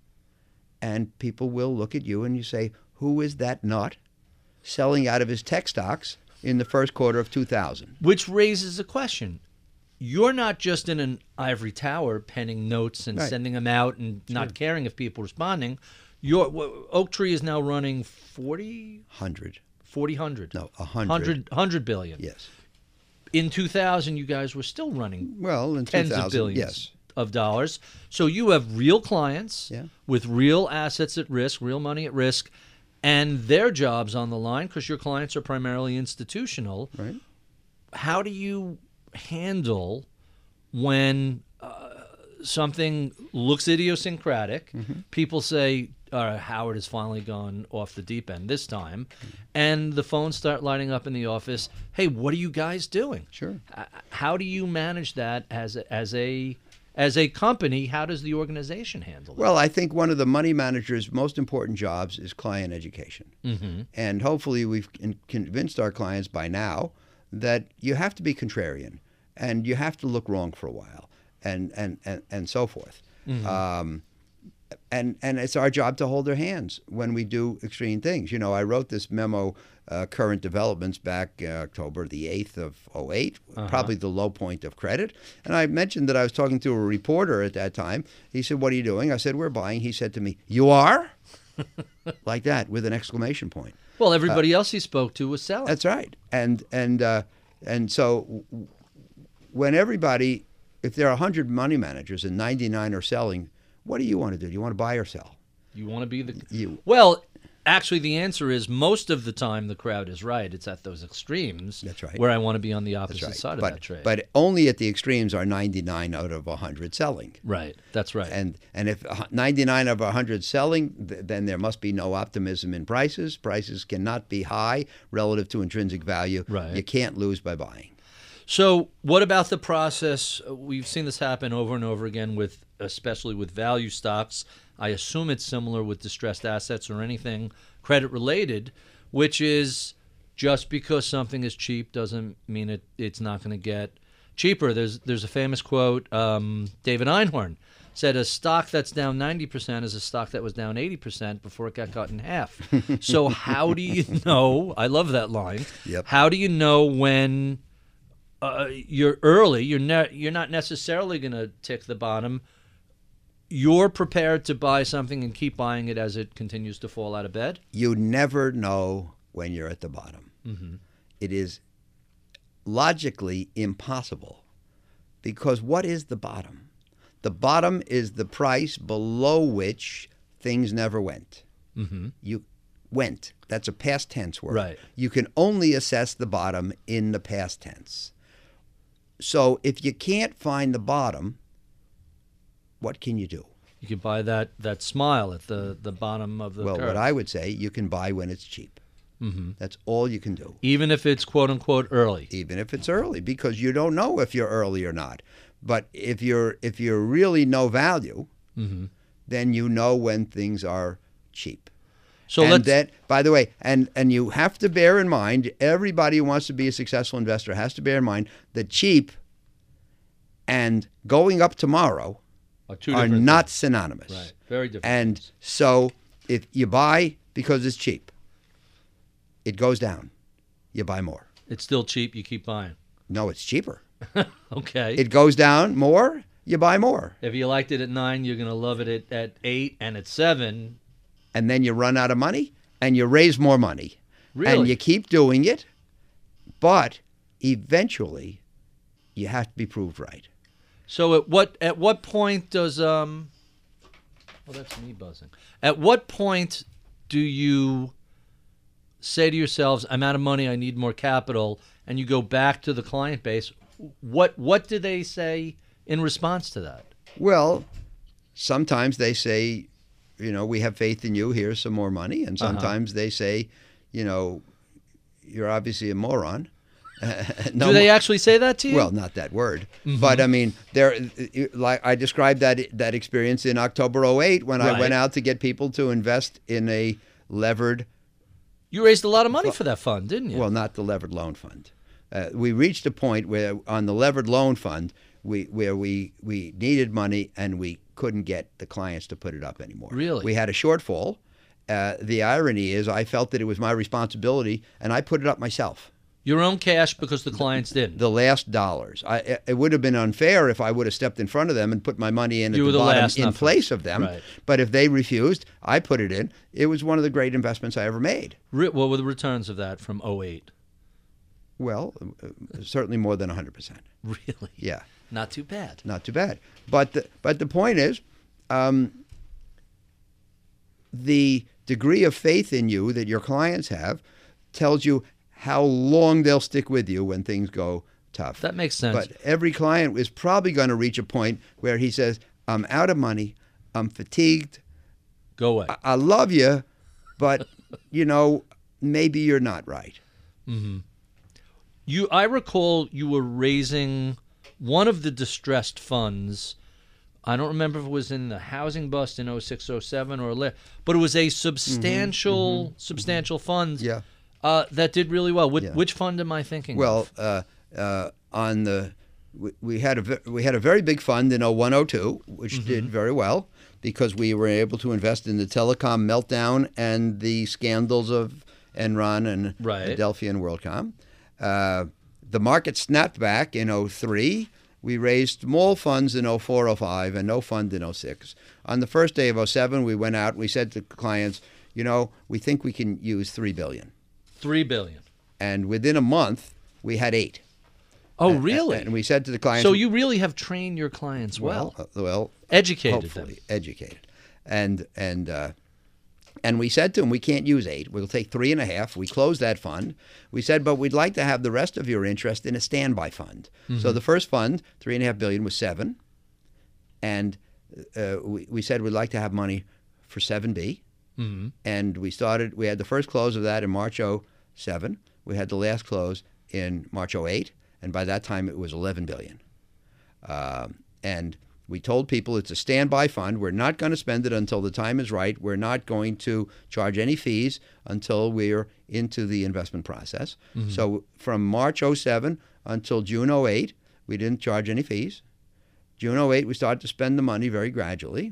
and people will look at you and you say, who is that nut selling out of his tech stocks in the first quarter of two thousand? Which raises a question. You're not just in an ivory tower penning notes and Right. sending them out and not caring if people are responding. Your w- Oak Tree is now running forty, Hundred. forty, one hundred. No, a hundred. one hundred, one hundred billion. Yes. In two thousand, you guys were still running Well, in tens two thousand, of billions yes. of dollars. So you have real clients Yeah. with real assets at risk, real money at risk, and their jobs on the line because your clients are primarily institutional. Right. How do you handle when uh, something looks idiosyncratic? Mm-hmm. People say, all right, Howard has finally gone off the deep end this time. And the phones start lighting up in the office. Hey, what are you guys doing? Sure. Uh, How do you manage that as a, as a as a company? How does the organization handle that? Well, I think one of the money manager's most important jobs is client education. Mm-hmm. And hopefully we've con- convinced our clients by now that you have to be contrarian and you have to look wrong for a while and, and, and, and so forth. Mm-hmm. Um, and, and it's our job to hold their hands when we do extreme things. You know, I wrote this memo, uh, Current Developments, back uh, October the eighth of oh eight, Uh-huh. probably the low point of credit. And I mentioned that I was talking to a reporter at that time. He said, what are you doing? I said, we're buying. He said to me, you are? Like that, with an exclamation point. Well, everybody else he spoke to was selling. That's right. And and uh, and so w- when everybody, if there are one hundred money managers and ninety-nine are selling, what do you want to do? Do you want to buy or sell? You want to be the You. well, actually, the answer is most of the time the crowd is right. It's at those extremes. That's right. Where I want to be on the opposite That's right. side of but, that trade. But only at the extremes are ninety-nine out of one hundred selling. Right. That's right. And and if ninety-nine of one hundred selling, th- then there must be no optimism in prices. Prices cannot be high relative to intrinsic value. Right. You can't lose by buying. So what about the process? We've seen this happen over and over again with, especially with value stocks. I assume it's similar with distressed assets or anything credit related, which is just because something is cheap doesn't mean it it's not going to get cheaper. There's there's a famous quote. Um, David Einhorn said a stock that's down ninety percent is a stock that was down eighty percent before it got cut in half. So how do you know? I love that line. Yep. How do you know when uh, you're early? You're ne- you're not necessarily going to tick the bottom. You're prepared to buy something and keep buying it as it continues to fall out of bed? You never know when you're at the bottom. Mm-hmm. It is logically impossible because what is the bottom? The bottom is the price below which things never went. Mm-hmm. You went. That's a past tense word. Right. You can only assess the bottom in the past tense. So if you can't find the bottom, what can you do? You can buy that, that smile at the, the bottom of the Well, curve. what I would say, you can buy when it's cheap. Mm-hmm. That's all you can do. Even if it's quote-unquote early. Even if it's early, because you don't know if you're early or not. But if you're if you're really no value, Mm-hmm. then you know when things are cheap. So and let's... that, by the way, and, and you have to bear in mind, everybody who wants to be a successful investor has to bear in mind that cheap and going up tomorrow are, two are different not things. synonymous. Right. Very different. And things. so if you buy because it's cheap, it goes down. You buy more. It's still cheap. You keep buying. No, it's cheaper. Okay. It goes down more, you buy more. If you liked it at nine, you're going to love it at, at eight and at seven. And then you run out of money and you raise more money. Really? And you keep doing it, but eventually you have to be proved right. So at what at what point does um? Well, that's me buzzing. At what point do you say to yourselves, "I'm out of money. I need more capital," and you go back to the client base? What what do they say in response to that? Well, sometimes they say, you know, we have faith in you. Here's some more money. And sometimes uh-huh. they say, you know, you're obviously a moron. no Do they mo- actually say that to you? Well, not that word, mm-hmm. but I mean, there. Like I described that that experience in October oh eight when right. I went out to get people to invest in a levered. You raised a lot of money for that fund, didn't you? Well, not the levered loan fund. Uh, we reached a point where on the levered loan fund, we where we we needed money and we couldn't get the clients to put it up anymore. Really? We had a shortfall. Uh, the irony is, I felt that it was my responsibility, and I put it up myself. Your own cash because the clients didn't. The last dollars. I, it would have been unfair if I would have stepped in front of them and put my money in at You were the the bottom last, in not place first. of them. Right. But if they refused, I put it in. It was one of the great investments I ever made. Re- what were the returns of that from oh eight? Well, uh, certainly more than one hundred percent. Really? Yeah. Not too bad. Not too bad. But the, but the point is, um, the degree of faith in you that your clients have tells you how long they'll stick with you when things go tough. That makes sense. But every client is probably going to reach a point where he says, I'm out of money, I'm fatigued, Go away. I, I love you, but, you know, maybe you're not right. Mm-hmm. You, I recall you were raising one of the distressed funds. I don't remember if it was in the housing bust in oh six, oh seven or later, but it was a substantial, mm-hmm, substantial mm-hmm. fund yeah. uh, that did really well. Which, yeah. which fund am I thinking well, of? Well, uh, uh, on the we, we had a we had a very big fund in oh one oh two, which mm-hmm. did very well because we were able to invest in the telecom meltdown and the scandals of Enron and right. Adelphia and WorldCom. Uh, the market snapped back in oh three. We raised small funds in oh four, oh five, and no fund in oh six. On the first day of oh seven, we went out and we said to clients, you know, we think we can use three billion dollars. Three billion dollars. And within a month, we had eight. Oh, and, really? And we said to the clients... So you really have trained your clients well. Well, uh, well educated hopefully them. educated. And, and uh, And we said to them, we can't use eight. We'll take three and a half. We closed that fund. We said, but we'd like to have the rest of your interest in a standby fund. Mm-hmm. So the first fund, three and a half billion, was seven. And uh, we, we said we'd like to have money for seven B. Mm-hmm. And we started, we had the first close of that in March oh seven. We had the last close in March oh eight. And by that time, it was eleven billion. Um, and we told people it's a standby fund. We're not going to spend it until the time is right. We're not going to charge any fees until we're into the investment process. Mm-hmm. So from March oh seven until June oh eight, we didn't charge any fees. June oh eight, we started to spend the money very gradually.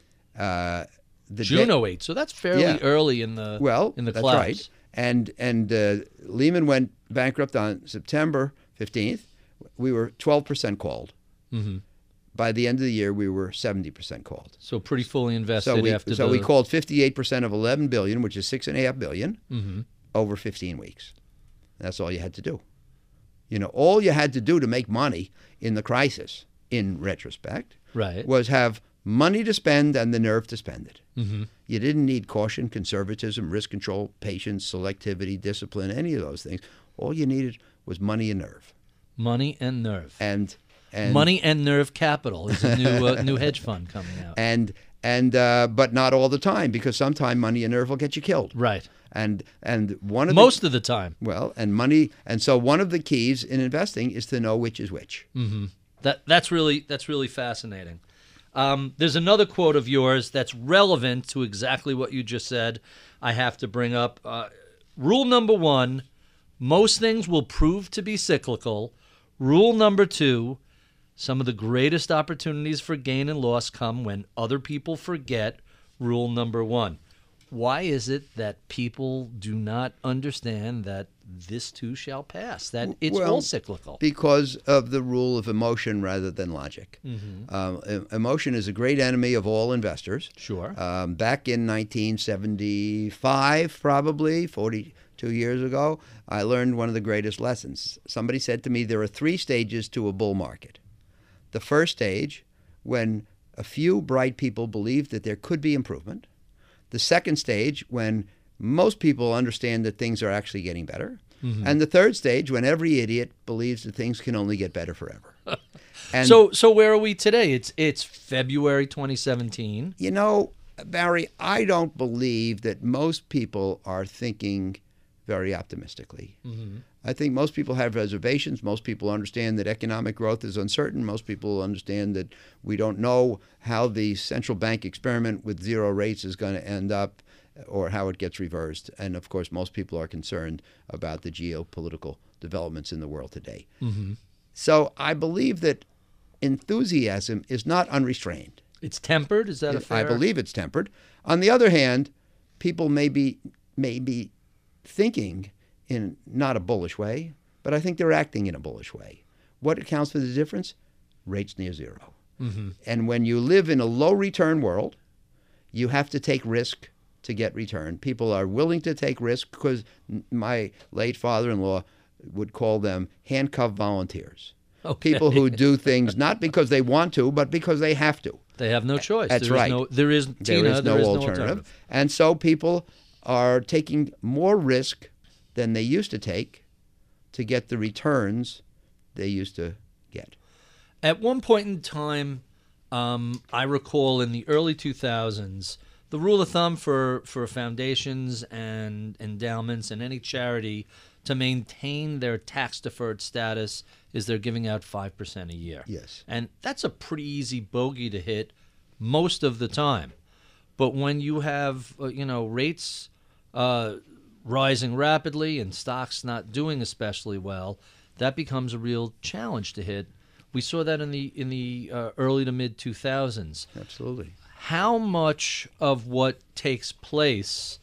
Uh, the June de- oh eight, so that's fairly yeah. early in the well, in the that's collapse. Right. And and uh, Lehman went bankrupt on September fifteenth. We were twelve percent called. Mm-hmm. By the end of the year, we were seventy percent called. So pretty fully invested so we, after so the... we called fifty-eight percent of eleven billion dollars, which is six point five billion dollars, mm-hmm. over fifteen weeks. That's all you had to do. You know, all you had to do to make money in the crisis, in retrospect, right. was have money to spend and the nerve to spend it. Mm-hmm. You didn't need caution, conservatism, risk control, patience, selectivity, discipline, any of those things. All you needed was money and nerve. Money and nerve. And... And, Money and Nerve Capital is a new uh, new hedge fund coming out. And and uh, but not all the time, because sometime money and nerve will get you killed. Right. And and one of most the, of the time. Well, and money, and so one of the keys in investing is to know which is which. Mm-hmm. That that's really that's really fascinating. Um, there's another quote of yours that's relevant to exactly what you just said. I have to bring up uh, rule number one: most things will prove to be cyclical. Rule number two: some of the greatest opportunities for gain and loss come when other people forget rule number one. Why is it that people do not understand that this too shall pass, that it's well, all cyclical? Because of the rule of emotion rather than logic. Mm-hmm. Um, emotion is a great enemy of all investors. Sure. Um, back in nineteen seventy-five, probably, forty-two years ago, I learned one of the greatest lessons. Somebody said to me, there are three stages to a bull market. The first stage, when a few bright people believe that there could be improvement. The second stage, when most people understand that things are actually getting better. Mm-hmm. And the third stage, when every idiot believes that things can only get better forever. And so so where are we today? It's it's February twenty seventeen. You know, Barry, I don't believe that most people are thinking very optimistically. Mm-hmm. I think most people have reservations. Most people understand that economic growth is uncertain. Most people understand that we don't know how the central bank experiment with zero rates is going to end up or how it gets reversed. And, of course, most people are concerned about the geopolitical developments in the world today. Mm-hmm. So I believe that enthusiasm is not unrestrained. It's tempered? Is that a fair? I believe it's tempered. On the other hand, people may be, may be thinking in not a bullish way, but I think they're acting in a bullish way. What accounts for the difference? Rates near zero. Mm-hmm. And when you live in a low return world, you have to take risk to get return. People are willing to take risk because my late father-in-law would call them handcuffed volunteers. Okay. People who do things not because they want to, but because they have to. They have no choice. That's there right. Is no, there is, Tina, there is no, there is alternative. no alternative. And so people are taking more risk than they used to take to get the returns they used to get. At one point in time, um, I recall in the early two thousands, the rule of thumb for, for foundations and endowments and any charity to maintain their tax-deferred status is they're giving out five percent a year. Yes. And that's a pretty easy bogey to hit most of the time. But when you have, uh, you know, rates uh, rising rapidly and stocks not doing especially well, that becomes a real challenge to hit. We saw that in the in the uh, early to mid two thousands. Absolutely. How much of what takes place,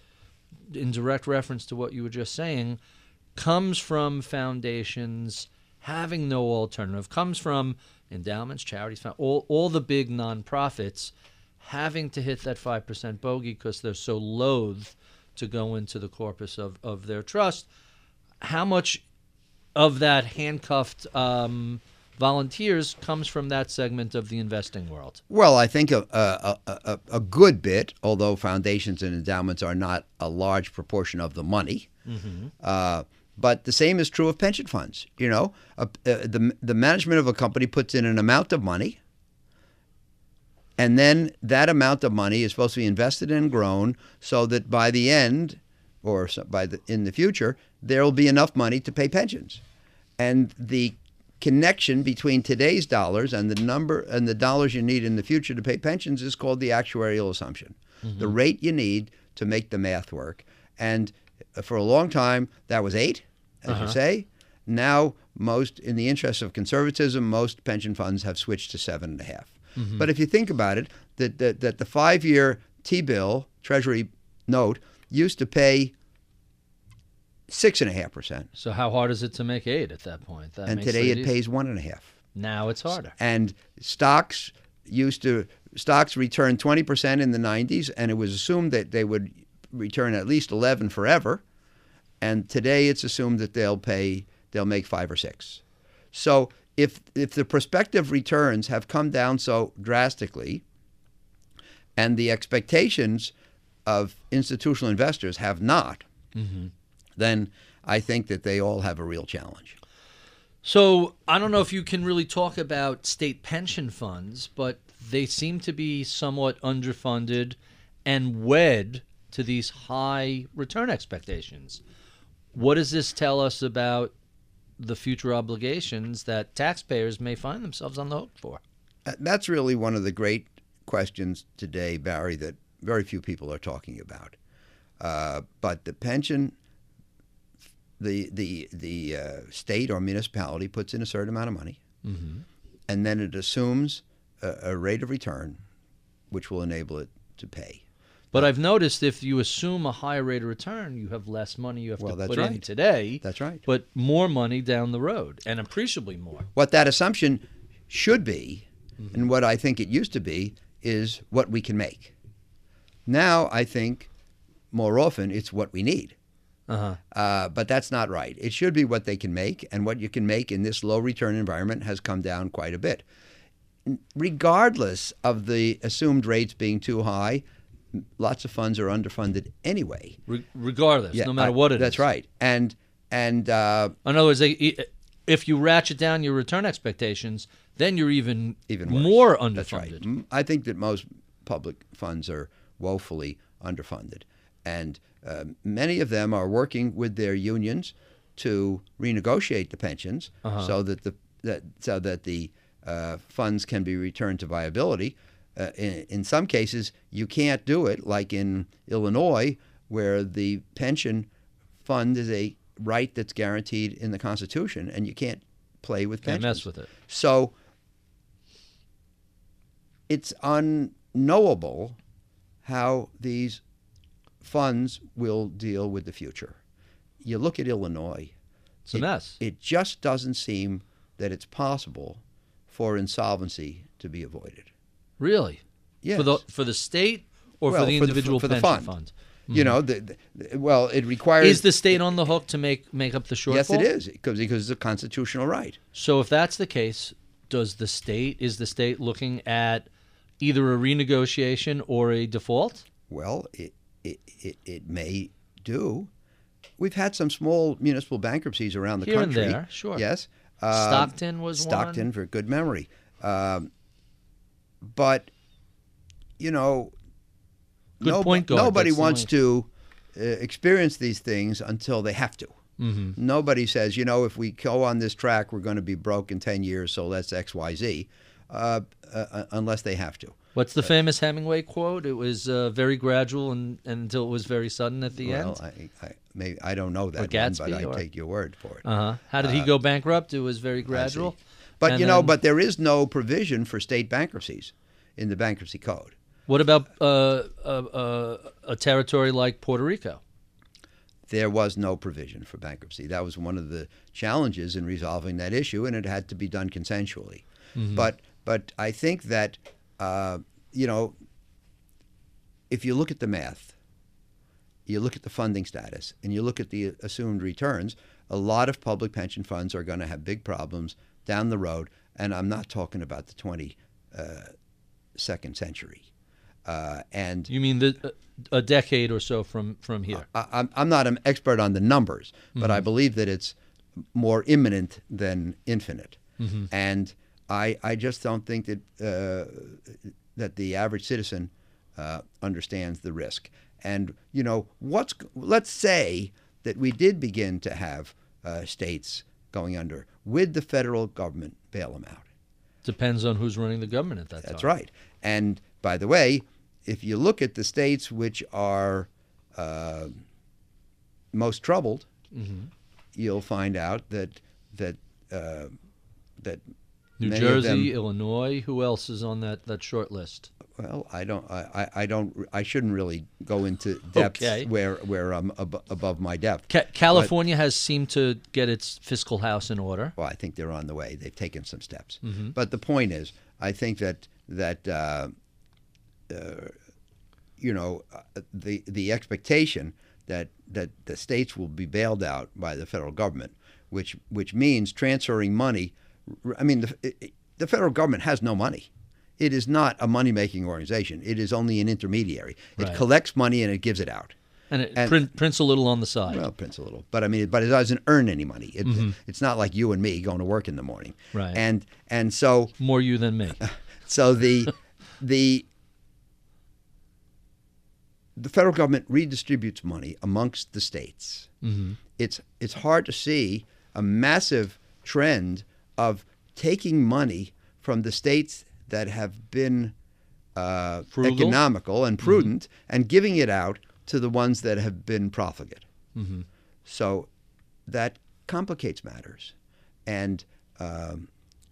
in direct reference to what you were just saying, comes from foundations having no alternative, comes from endowments, charities, all all the big nonprofits having to hit that five percent bogey because they're so loath to go into the corpus of, of their trust? How much of that handcuffed um, volunteers comes from that segment of the investing world. Well, I think a, a, a, a good bit, although foundations and endowments are not a large proportion of the money. Mm-hmm. Uh, but the same is true of pension funds. You know, uh, uh, the the management of a company puts in an amount of money, and then that amount of money is supposed to be invested and grown so that by the end, or by the in the future, there will be enough money to pay pensions. And the connection between today's dollars and the number and the dollars you need in the future to pay pensions is called the actuarial assumption, mm-hmm. the rate you need to make the math work. And for a long time, that was eight, as uh-huh. you say. Now, most, in the interest of conservatism, most pension funds have switched to seven and a half. Mm-hmm. But if you think about it, that, that, that the five-year T-bill, Treasury note, used to pay six and a half percent. So how hard is it to make eight at that point? That and makes today it easy. pays one and a half. Now it's harder. And stocks used to stocks returned twenty percent in the nineties, and it was assumed that they would return at least eleven forever. And today it's assumed that they'll pay they'll make five or six. So if if the prospective returns have come down so drastically, and the expectations of institutional investors have not, mm-hmm. then I think that they all have a real challenge. So I don't know if you can really talk about state pension funds, but they seem to be somewhat underfunded and wed to these high return expectations. What does this tell us about the future obligations that taxpayers may find themselves on the hook for? That's really one of the great questions today, Barry, that very few people are talking about. Uh, but the pension, the the the uh, state or municipality puts in a certain amount of money, mm-hmm. and then it assumes a, a rate of return, which will enable it to pay. But I've noticed if you assume a higher rate of return, you have less money you have well, to that's put right. in today. That's right. But more money down the road, and appreciably more. What that assumption should be, mm-hmm. and what I think it used to be, is what we can make. Now I think more often it's what we need. Uh-huh. Uh, but that's not right. It should be what they can make, and what you can make in this low return environment has come down quite a bit. Regardless of the assumed rates being too high, lots of funds are underfunded anyway. Re- regardless, yeah, no matter I, what it that's is. That's right. And and uh, in other words, they, if you ratchet down your return expectations, then you're even even worse. more underfunded. That's right. I think that most public funds are woefully underfunded, and uh, many of them are working with their unions to renegotiate the pensions uh-huh. so that the that so that the uh, funds can be returned to viability. Uh, in, in some cases, you can't do it, like in Illinois, where the pension fund is a right that's guaranteed in the Constitution, and you can't play with Can't pensions. mess with it. So it's unknowable how these funds will deal with the future. You look at Illinois. It's a it, mess. It just doesn't seem that it's possible for insolvency to be avoided. Really? Yes. For the for the state or well, for the individual for the, for pension the fund. fund? Mm-hmm. You know, the, the, well, it requires. Is the state on the hook to make make up the shortfall? Yes, it is, because because it's a constitutional right. So if that's the case, does the state is the state looking at either a renegotiation or a default? Well, it it it, it may do. We've had some small municipal bankruptcies around the Here country. and there, sure. Yes. Um, Stockton was Stockton, one. for good memory. Um, but, you know, Good no, point guard. nobody That's wants the to uh, experience these things until they have to. Mm-hmm. Nobody says, you know, if we go on this track, we're going to be broke in ten years, so let's X, Y, Z, uh, uh, unless they have to. What's the famous Hemingway quote? It was uh, very gradual and, and until it was very sudden at the well, end. I, I, maybe, I don't know that Or one, Gatsby, but I or- take your word for it. Uh-huh. How did he Uh, go bankrupt? It was very I see. gradual. But, And you know, then- but there is no provision for state bankruptcies in the bankruptcy code. What about uh, uh, uh, a territory like Puerto Rico? There was no provision for bankruptcy. That was one of the challenges in resolving that issue, and it had to be done consensually. Mm-hmm. But but I think that, uh, you know, if you look at the math, you look at the funding status, and you look at the assumed returns, a lot of public pension funds are going to have big problems down the road, and I'm not talking about the twenty-second century. Uh, and You mean the, a decade or so from, from here? I, I'm, I'm not an expert on the numbers, but mm-hmm. I believe that it's more imminent than infinite. Mm-hmm. And I, I just don't think that uh, that the average citizen uh, understands the risk. And you know, what's let's say that we did begin to have uh, states going under. Would the federal government bail them out? Depends on who's running the government at that time. That's right. And by the way, if you look at the states which are uh, most troubled, mm-hmm. you'll find out that that uh, that New many Jersey, of them, Illinois. Who else is on that, that short list? Well, I don't. I, I don't. I shouldn't really go into depths okay. where where I'm ab- above my depth. Ca- California but, has seemed to get its fiscal house in order. Well, I think they're on the way. They've taken some steps. Mm-hmm. But the point is, I think that that uh, uh, you know uh, the the expectation that that the states will be bailed out by the federal government, which which means transferring money. I mean, the, it, the federal government has no money. It is not a money-making organization. It is only an intermediary. It right. collects money and it gives it out. And it and, print, prints a little on the side. Well, prints a little, but I mean, but it doesn't earn any money. It, mm-hmm. It's not like you and me going to work in the morning. Right. And and so more you than me. So the the the federal government redistributes money amongst the states. Mm-hmm. It's it's hard to see a massive trend of taking money from the states that have been uh, economical and prudent mm-hmm. and giving it out to the ones that have been profligate. Mm-hmm. So that complicates matters. And um,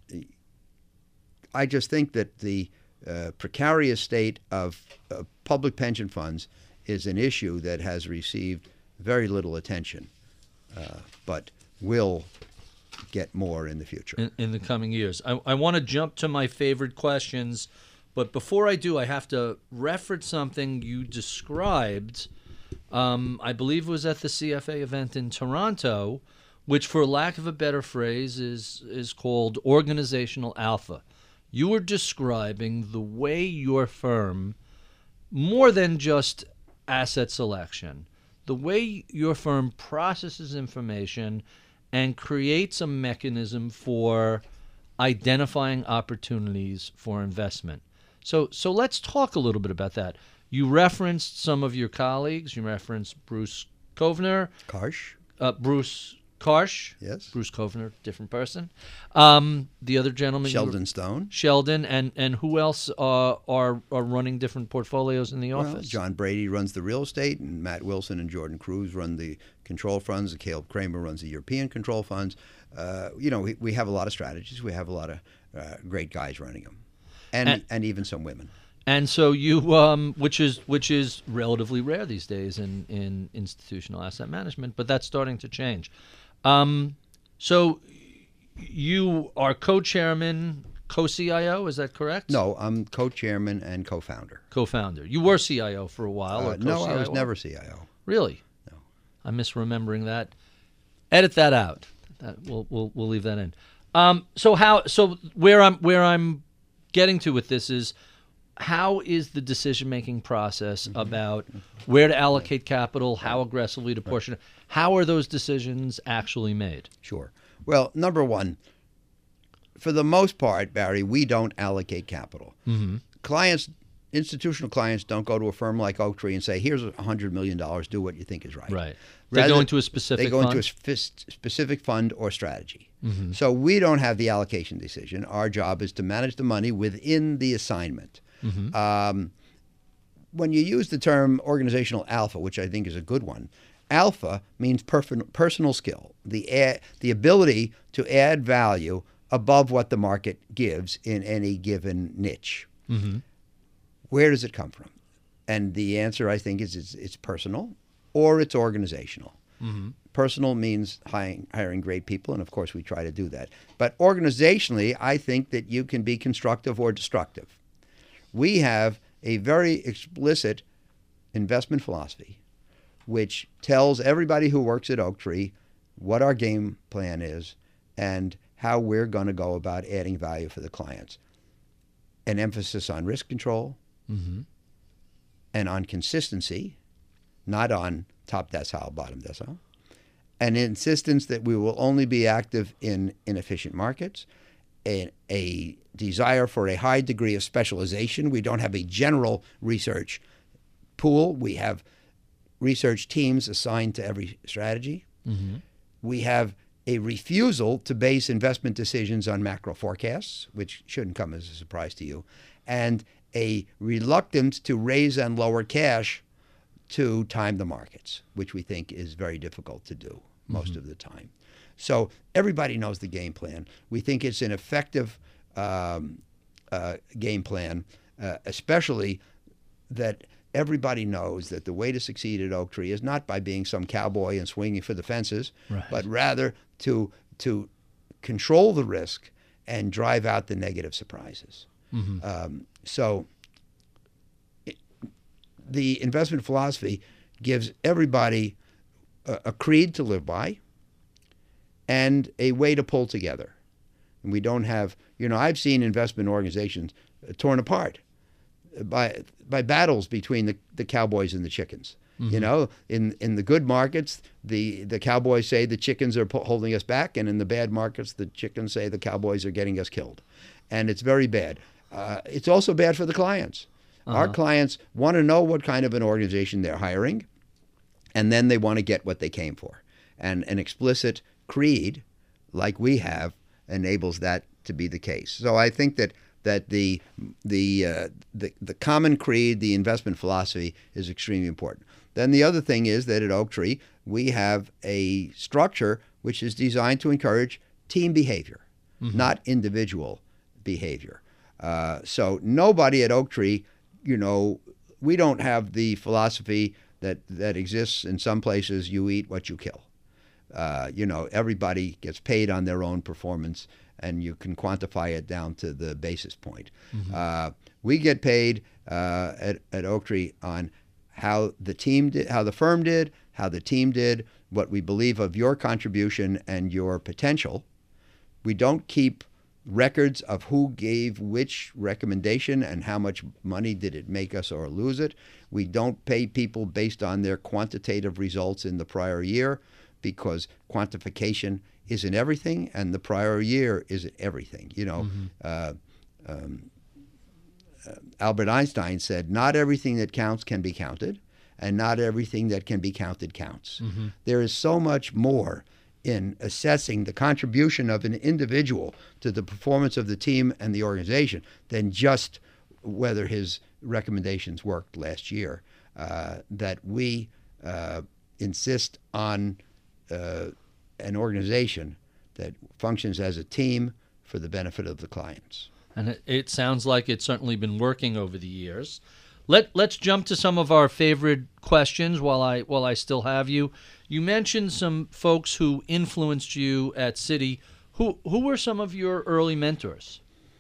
I just think that the uh, precarious state of uh, public pension funds is an issue that has received very little attention, uh, but will get more in the future. In, in the coming years. I, I want to jump to my favorite questions, but before I do, I have to reference something you described, um, I believe it was at the C F A event in Toronto, which, for lack of a better phrase, is, is called organizational alpha. You were describing the way your firm, more than just asset selection, the way your firm processes information and creates a mechanism for identifying opportunities for investment. So so let's talk a little bit about that. You referenced some of your colleagues. You referenced Bruce Kovner. Karsh. Uh, Bruce Karsh. Yes. Bruce Kovner, different person. Um, the other gentleman. Sheldon were, Stone. Sheldon. And, and who else uh, are, are running different portfolios in the well, office? John Brady runs the real estate, and Matt Wilson and Jordan Cruz run the control funds. And Caleb Kramer runs the European control funds. Uh, you know, we, we have a lot of strategies. We have a lot of uh, great guys running them, and, and and even some women. And so you, um, which is which is relatively rare these days in, in institutional asset management, but that's starting to change. Um, so you are co-chairman, co-C I O, is that correct? No, I'm co-chairman and co-founder. Co-founder. You were C I O for a while. Uh, or no, co-C I O? I was never C I O. Really? No. I'm misremembering that. Edit that out. That, we'll we'll we'll leave that in. Um, so how? So where I'm where I'm getting to with this is, how is the decision-making process mm-hmm. about where to allocate capital, how aggressively to portion it? How are those decisions actually made? Sure. Well, number one, for the most part, Barry, we don't allocate capital. Mm-hmm. Clients, institutional clients, don't go to a firm like Oaktree and say, here's one hundred million dollars, do what you think is right. Right. They Rather, go into a specific They go fund? into a sp- specific fund or strategy. Mm-hmm. So we don't have the allocation decision. Our job is to manage the money within the assignment. Mm-hmm. Um, when you use the term organizational alpha, which I think is a good one, alpha means perf- personal skill, the a- the ability to add value above what the market gives in any given niche. Mm-hmm. Where does it come from? And the answer, I think, is it's, it's personal or it's organizational. Mm-hmm. Personal means hiring, hiring great people, and of course we try to do that. But organizationally, I think that you can be constructive or destructive. We have a very explicit investment philosophy which tells everybody who works at Oaktree what our game plan is and how we're going to go about adding value for the clients. An emphasis on risk control Mm-hmm. and on consistency, not on top decile, bottom decile. An insistence that we will only be active in inefficient markets, a, a desire for a high degree of specialization. We don't have a general research pool. We have research teams assigned to every strategy. Mm-hmm. We have a refusal to base investment decisions on macro forecasts, which shouldn't come as a surprise to you, and a reluctance to raise and lower cash to time the markets, which we think is very difficult to do most mm-hmm. of the time. So everybody knows the game plan. We think it's an effective um, uh, game plan, uh, especially that everybody knows that the way to succeed at Oaktree is not by being some cowboy and swinging for the fences, right. but rather to to control the risk and drive out the negative surprises. Mm-hmm. Um, so it, the investment philosophy gives everybody a, a creed to live by and a way to pull together. And we don't have, you know, I've seen investment organizations torn apart by by battles between the, the cowboys and the chickens. Mm-hmm. You know, in in the good markets, the, the cowboys say the chickens are po- holding us back, and in the bad markets, the chickens say the cowboys are getting us killed. And it's very bad. Uh, it's also bad for the clients. Uh-huh. Our clients want to know what kind of an organization they're hiring, and then they want to get what they came for. And an explicit creed, like we have, enables that to be the case. So I think that that the the uh, the the common creed, the investment philosophy, is extremely important. Then the other thing is that at Oaktree we have a structure which is designed to encourage team behavior, mm-hmm. not individual behavior. Uh, so nobody at Oaktree, you know, we don't have the philosophy that that exists in some places. You eat what you kill. Uh, you know, everybody gets paid on their own performance, and you can quantify it down to the basis point. Mm-hmm. Uh, we get paid uh, at, at Oaktree on how the team did, how the firm did, how the team did, what we believe of your contribution and your potential. We don't keep records of who gave which recommendation and how much money did it make us or lose it. We don't pay people based on their quantitative results in the prior year, because quantification isn't everything, and the prior year isn't everything. You know, mm-hmm. uh, um, uh, Albert Einstein said, not everything that counts can be counted, and not everything that can be counted counts. Mm-hmm. There is so much more in assessing the contribution of an individual to the performance of the team and the organization than just whether his recommendations worked last year, uh, that we uh, insist on uh, an organization that functions as a team for the benefit of the clients. And it, it sounds like it's certainly been working over the years. Let let's jump to some of our favorite questions while I while I still have you. You mentioned some folks who influenced you at Citi. Who who were some of your early mentors?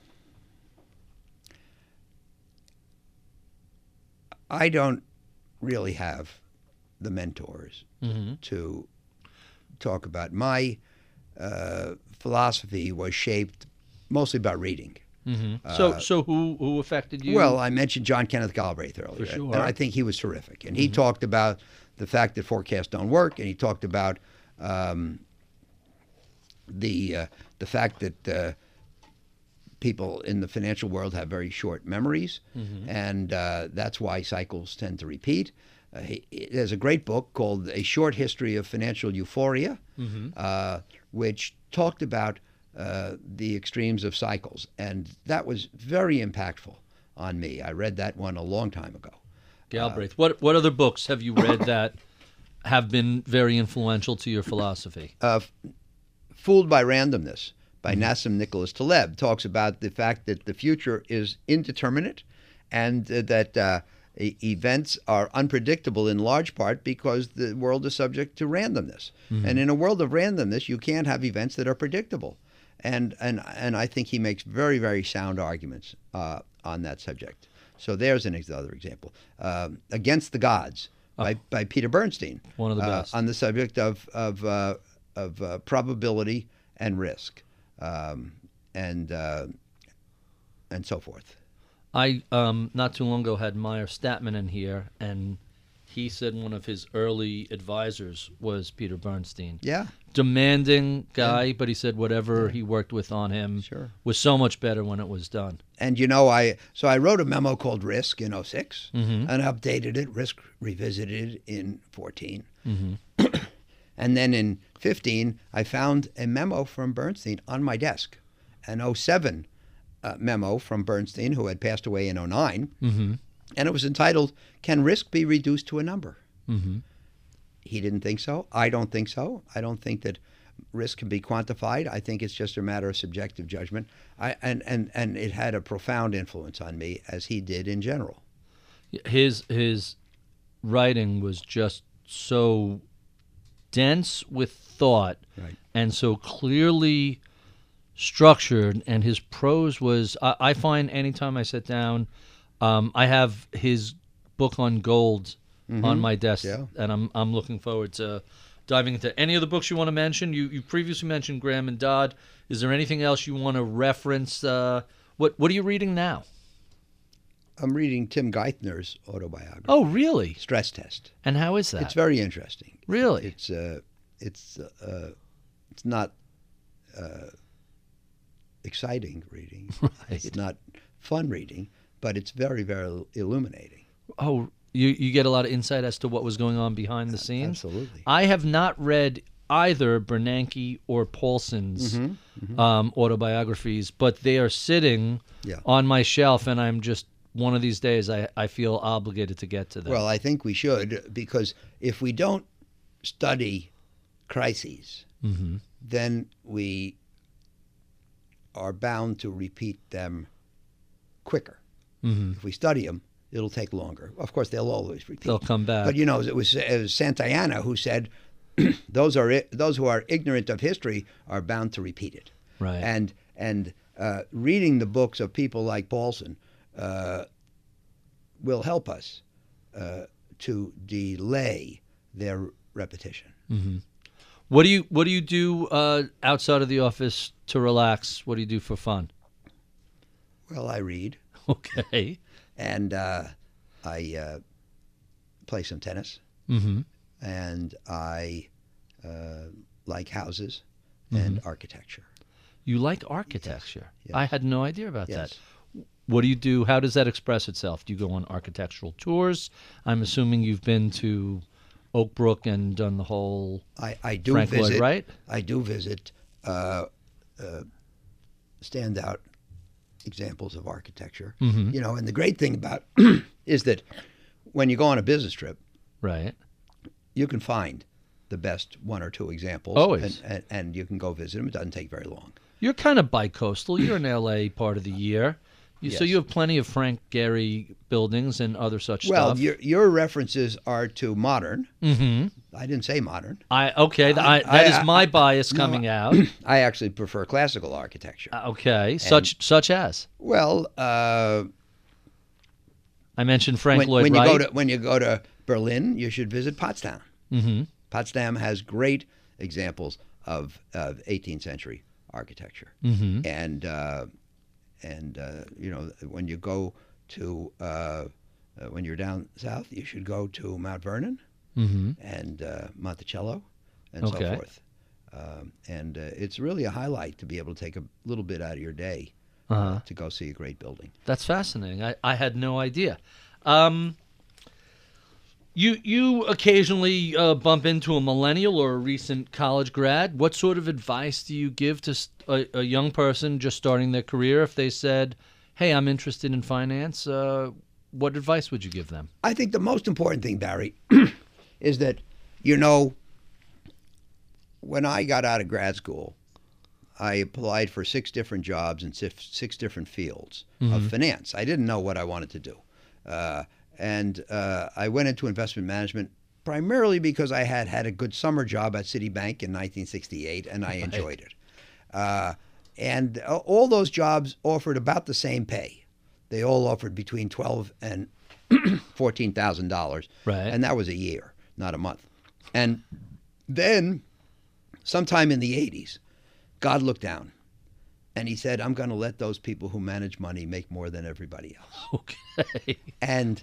I don't really have the mentors mm-hmm. to talk about. My uh, philosophy was shaped mostly by reading. Mm-hmm. Uh, so, so who who affected you? Well, I mentioned John Kenneth Galbraith earlier, For sure. and I think he was terrific. And he mm-hmm. talked about the fact that forecasts don't work, and he talked about um, the uh, the fact that uh, people in the financial world have very short memories, mm-hmm. and uh, that's why cycles tend to repeat. Uh, he, there's a great book called A Short History of Financial Euphoria, mm-hmm. uh, which talked about uh, the extremes of cycles. And that was very impactful on me. I read that one a long time ago. Galbraith. Uh, what what other books have you read that have been very influential to your philosophy? Uh, Fooled by Randomness by mm-hmm. Nassim Nicholas Taleb talks about the fact that the future is indeterminate, and uh, that uh, events are unpredictable in large part because the world is subject to randomness. Mm-hmm. And in a world of randomness, you can't have events that are predictable. And and and I think he makes very, very sound arguments uh, on that subject. So there's an other example. Um, Against the Gods oh. by, by Peter Bernstein. One of the uh, best. On the subject of, of, uh, of uh, probability and risk. um, and uh, and so forth. I um, not too long ago had Meyer Statman in here, and he said one of his early advisors was Peter Bernstein. Yeah. Demanding guy, but he said whatever he worked with on him Sure. was so much better when it was done. And you know, I so I wrote a memo called Risk in oh six Mhm. and updated it. Risk revisited in fourteen, Mhm. and then in fifteen I found a memo from Bernstein on my desk, an oh seven uh, memo from Bernstein, who had passed away in oh nine, Mm-hmm. and it was entitled "Can Risk Be Reduced to a Number?" Mm-hmm. He didn't think so. I don't think so. I don't think that risk can be quantified. I think it's just a matter of subjective judgment. I, and, and, and it had a profound influence on me, as he did in general. His his writing was just so dense with thought, Right. and so clearly structured, and his prose was, I, I find anytime I sit down, um, I have his book on gold on my desk, Yeah. and I'm I'm looking forward to diving into any of the books you want to mention. You you previously mentioned Graham and Dodd. Is there anything else you want to reference? Uh, what what are you reading now? I'm reading Tim Geithner's autobiography, Oh, really? Stress Test. And how is that? It's very interesting. Really? It's uh, it's uh, it's not uh, exciting reading. Right. It's not fun reading, but it's very, very illuminating. Oh, you you get a lot of insight as to what was going on behind the scenes. Absolutely. I have not read either Bernanke or Paulson's Mm-hmm. um, autobiographies, but they are sitting Yeah. on my shelf, and I'm just one of these days I, I feel obligated to get to them. Well, I think we should, because if we don't study crises, Mm-hmm. then we are bound to repeat them quicker. Mm-hmm. If we study them, it'll take longer. Of course, they'll always repeat. They'll come back. But you know, it was, it was Santayana who said, "Those are i- those who are ignorant of history are bound to repeat it." Right. And and uh, reading the books of people like Paulson uh, will help us uh, to delay their repetition. Mm-hmm. What do you What do you do uh, outside of the office to relax? What do you do for fun? Well, I read Okay. and uh, I uh, play some tennis, Mm-hmm. and I uh, like houses and architecture. You like architecture. Yes. I had no idea about Yes. that. What do you do? How does that express itself? Do you go on architectural tours? I'm assuming you've been to Oak Brook and done the whole I, I do Frank Lloyd visit. Wright? I do visit uh, uh, standout examples of architecture. Mhm. You know, and the great thing about is that when you go on a business trip, Right. you can find the best one or two examples. Always. And, and, and you can go visit them. It doesn't take very long. You're kind of bi-coastal. You're in L A part of the year. You, So Yes. you have plenty of Frank Gehry buildings and other such Well, stuff. your your references are to modern. Mm-hmm. I didn't say modern. I okay. th- I, I- that is I- my bias no, coming out. I actually prefer classical architecture. Uh, okay. Such such as Well, uh, I mentioned Frank when, Lloyd when you Wright. go to when you go to Berlin, you should visit Potsdam. mm-hmm. Potsdam has great examples of, of eighteenth century architecture, Mm-hmm. and uh, and uh, you know, when you go to uh, uh, when you're down south, you should go to Mount Vernon Mm-hmm. and uh, Monticello and Okay. so forth. Um, and uh, it's really a highlight to be able to take a little bit out of your day uh, Uh-huh. to go see a great building. That's fascinating. I, I had no idea. Um, you you occasionally uh, bump into a millennial or a recent college grad. What sort of advice do you give to s- a, a young person just starting their career if they said, "Hey, I'm interested in finance"? Uh, what advice would you give them? I think the most important thing, Barry, is that, you know, when I got out of grad school, I applied for six different jobs in six, six different fields of finance. I didn't know what I wanted to do. Uh, and uh, I went into investment management primarily because I had had a good summer job at Citibank in nineteen sixty-eight, and I enjoyed it. Uh, and uh, all those jobs offered about the same pay. They all offered between twelve and fourteen thousand dollars, Right. and that was a year, not a month. And then, sometime in the eighties, God looked down And he said, I'm going to let those people who manage money make more than everybody else. Okay. And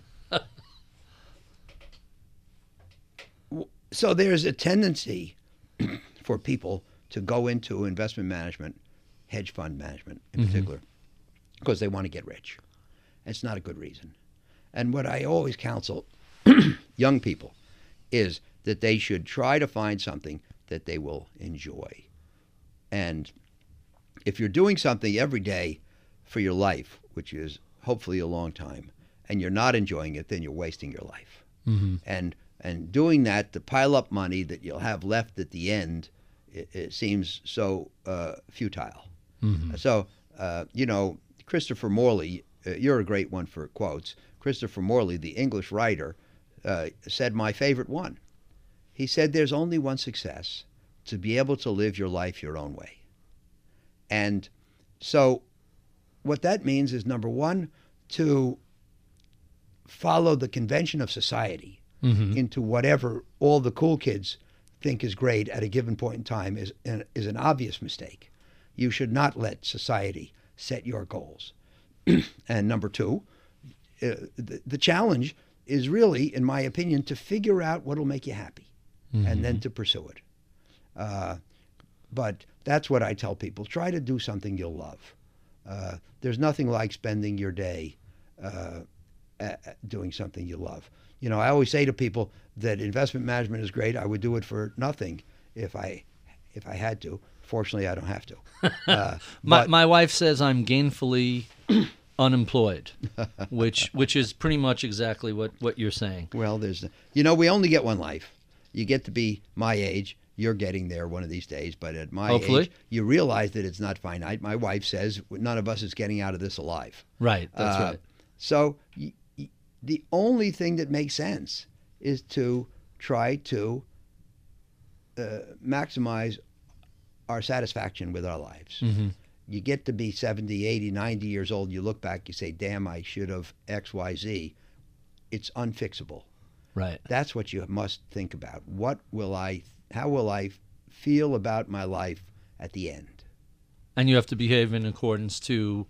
so there's a tendency for people to go into investment management, hedge fund management in mm-hmm. particular, because they want to get rich. It's not a good reason. And what I always counsel young people is that they should try to find something that they will enjoy. And if you're doing something every day for your life, which is hopefully a long time, and you're not enjoying it, then you're wasting your life. Mm-hmm. And and doing that to pile up money that you'll have left at the end, it, it seems so uh, futile. Mm-hmm. So, uh, you know, Christopher Morley, uh, you're a great one for quotes. Christopher Morley, the English writer, uh, said my favorite one. He said, there's only one success, to be able to live your life your own way. And so what that means is, number one, to follow the convention of society mm-hmm. into whatever all the cool kids think is great at a given point in time is an, is an obvious mistake. You should not let society set your goals. And number two, uh, the, the challenge is really, in my opinion, to figure out what will make you happy mm-hmm. and then to pursue it. Uh, but that's what I tell people. Try to do something you'll love. Uh, there's nothing like spending your day uh, at doing something you love. You know, I always say to people that investment management is great. I would do it for nothing if I if I had to. Fortunately, I don't have to. Uh, my my wife says I'm gainfully unemployed, which which is pretty much exactly what, what you're saying. Well, there's, you know, we only get one life. You get to be my age. You're getting there one of these days, but at my Hopefully. age, you realize that it's not finite. My wife says none of us is getting out of this alive. Right, that's uh, right. So y- y- the only thing that makes sense is to try to uh, maximize our satisfaction with our lives. Mm-hmm. You get to be seventy, eighty, ninety years old, you look back, you say, damn, I should have X, Y, Z. It's unfixable. Right. That's what you must think about. What will I How will I feel about my life at the end? And you have to behave in accordance to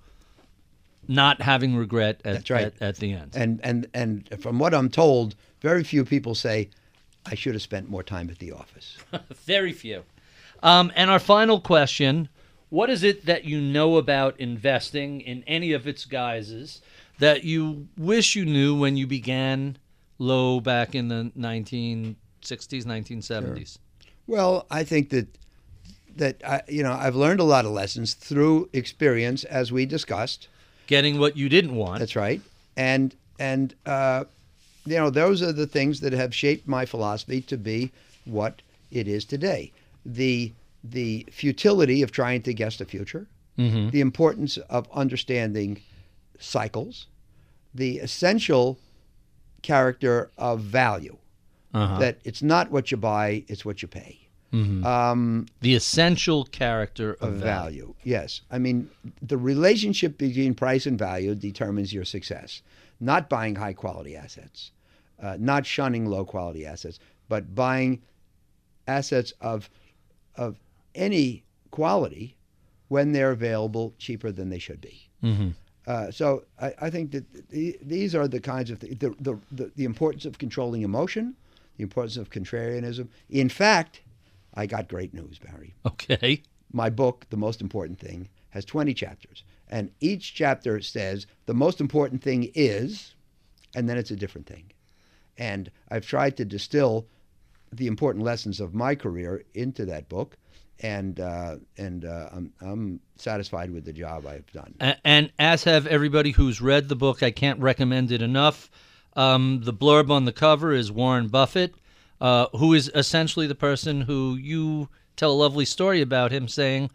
not having regret at, That's right. at, at the end. And, and, and from what I'm told, very few people say, I should have spent more time at the office. Very few. Um, and our final question, what is it that you know about investing in any of its guises that you wish you knew when you began low back in the nineteen sixties, nineteen seventies? Sure. Well, I think that that I, you know, I've learned a lot of lessons through experience, as we discussed. Getting what you didn't want. That's right, and and uh, you know, those are the things that have shaped my philosophy to be what it is today. The the futility of trying to guess the future, mm-hmm. the importance of understanding cycles, the essential character of value. Uh-huh. That it's not what you buy, it's what you pay. Mm-hmm. Um, the essential character of, of value. value. Yes. I mean, the relationship between price and value determines your success. Not buying high-quality assets, uh, not shunning low-quality assets, but buying assets of of any quality when they're available cheaper than they should be. Mm-hmm. Uh, so I, I think that the, these are the kinds of th- the, the the the importance of controlling emotion, the importance of contrarianism. In fact, I got great news, Barry. Okay. My book, The Most Important Thing, has twenty chapters, and each chapter says the most important thing is, and then it's a different thing. And I've tried to distill the important lessons of my career into that book, and uh, and uh, I'm, I'm satisfied with the job I've done. And, and as have everybody who's read the book. I can't recommend it enough. Um, the blurb on the cover is Warren Buffett, uh, who is essentially the person who you tell a lovely story about him saying,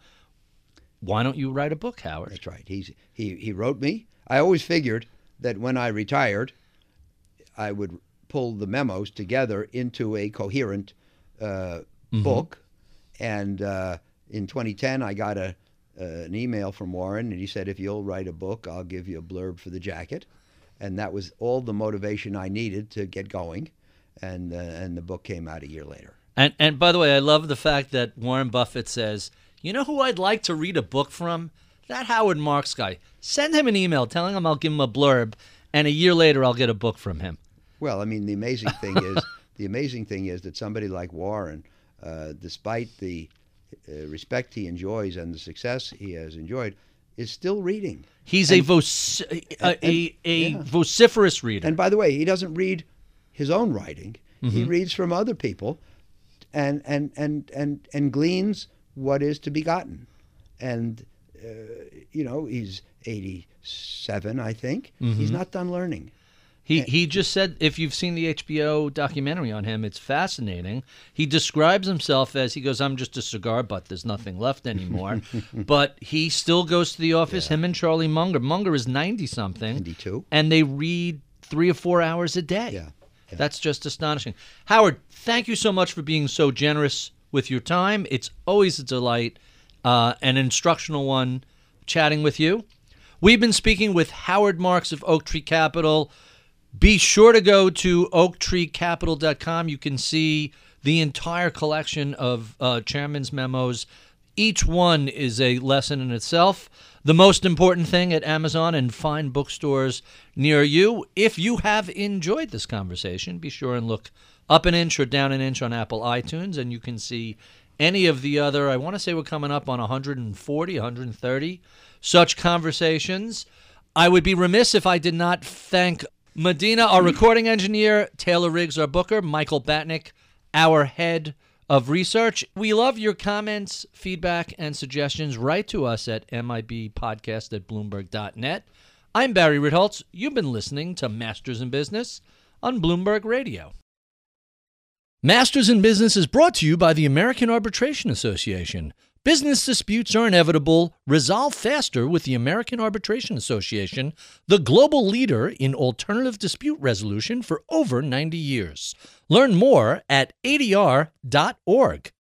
why don't you write a book, Howard? That's right. He's, he, he wrote me. I always figured that when I retired, I would pull the memos together into a coherent uh, mm-hmm. book. And uh, in twenty ten, I got a uh, an email from Warren, and he said, if you'll write a book, I'll give you a blurb for the jacket. And that was all the motivation I needed to get going. And uh, and the book came out a year later. And and by the way, I love the fact that Warren Buffett says, you know who I'd like to read a book from? That Howard Marks guy, send him an email telling him I'll give him a blurb, and a year later I'll get a book from him. Well, I mean, the amazing thing is the amazing thing is that somebody like Warren, uh, despite the uh, respect he enjoys and the success he has enjoyed, is still reading. He's and, a, voc- a, and, a, a yeah. vociferous reader. And by the way, he doesn't read his own writing. Mm-hmm. He reads from other people and, and, and, and, and gleans what is to be gotten. And, uh, you know, he's eighty-seven, I think. Mm-hmm. He's not done learning. He he just said, if you've seen the H B O documentary on him, it's fascinating. He describes himself as, he goes, I'm just a cigar butt. There's nothing left anymore. But he still goes to the office, yeah. him and Charlie Munger. Munger is ninety-something. ninety-two. And they read three or four hours a day. Yeah. yeah. That's just astonishing. Howard, thank you so much for being so generous with your time. It's always a delight, uh, an instructional one, chatting with you. We've been speaking with Howard Marks of Oaktree Capital. Be sure to go to oak tree capital dot com. You can see the entire collection of uh, Chairman's memos. Each one is a lesson in itself. The most important thing at Amazon and fine bookstores near you. If you have enjoyed this conversation, be sure and look up an inch or down an inch on Apple iTunes, and you can see any of the other, I want to say we're coming up on one hundred forty, one hundred thirty such conversations. I would be remiss if I did not thank Medina, our recording engineer, Taylor Riggs, our booker, Michael Batnick, our head of research. We love your comments, feedback, and suggestions. Write to us at M I B podcast at bloomberg dot net. I'm Barry Ritholtz. You've been listening to Masters in Business on Bloomberg Radio. Masters in Business is brought to you by the American Arbitration Association. Business disputes are inevitable. Resolve faster with the American Arbitration Association, the global leader in alternative dispute resolution for over ninety years. Learn more at A D R dot org.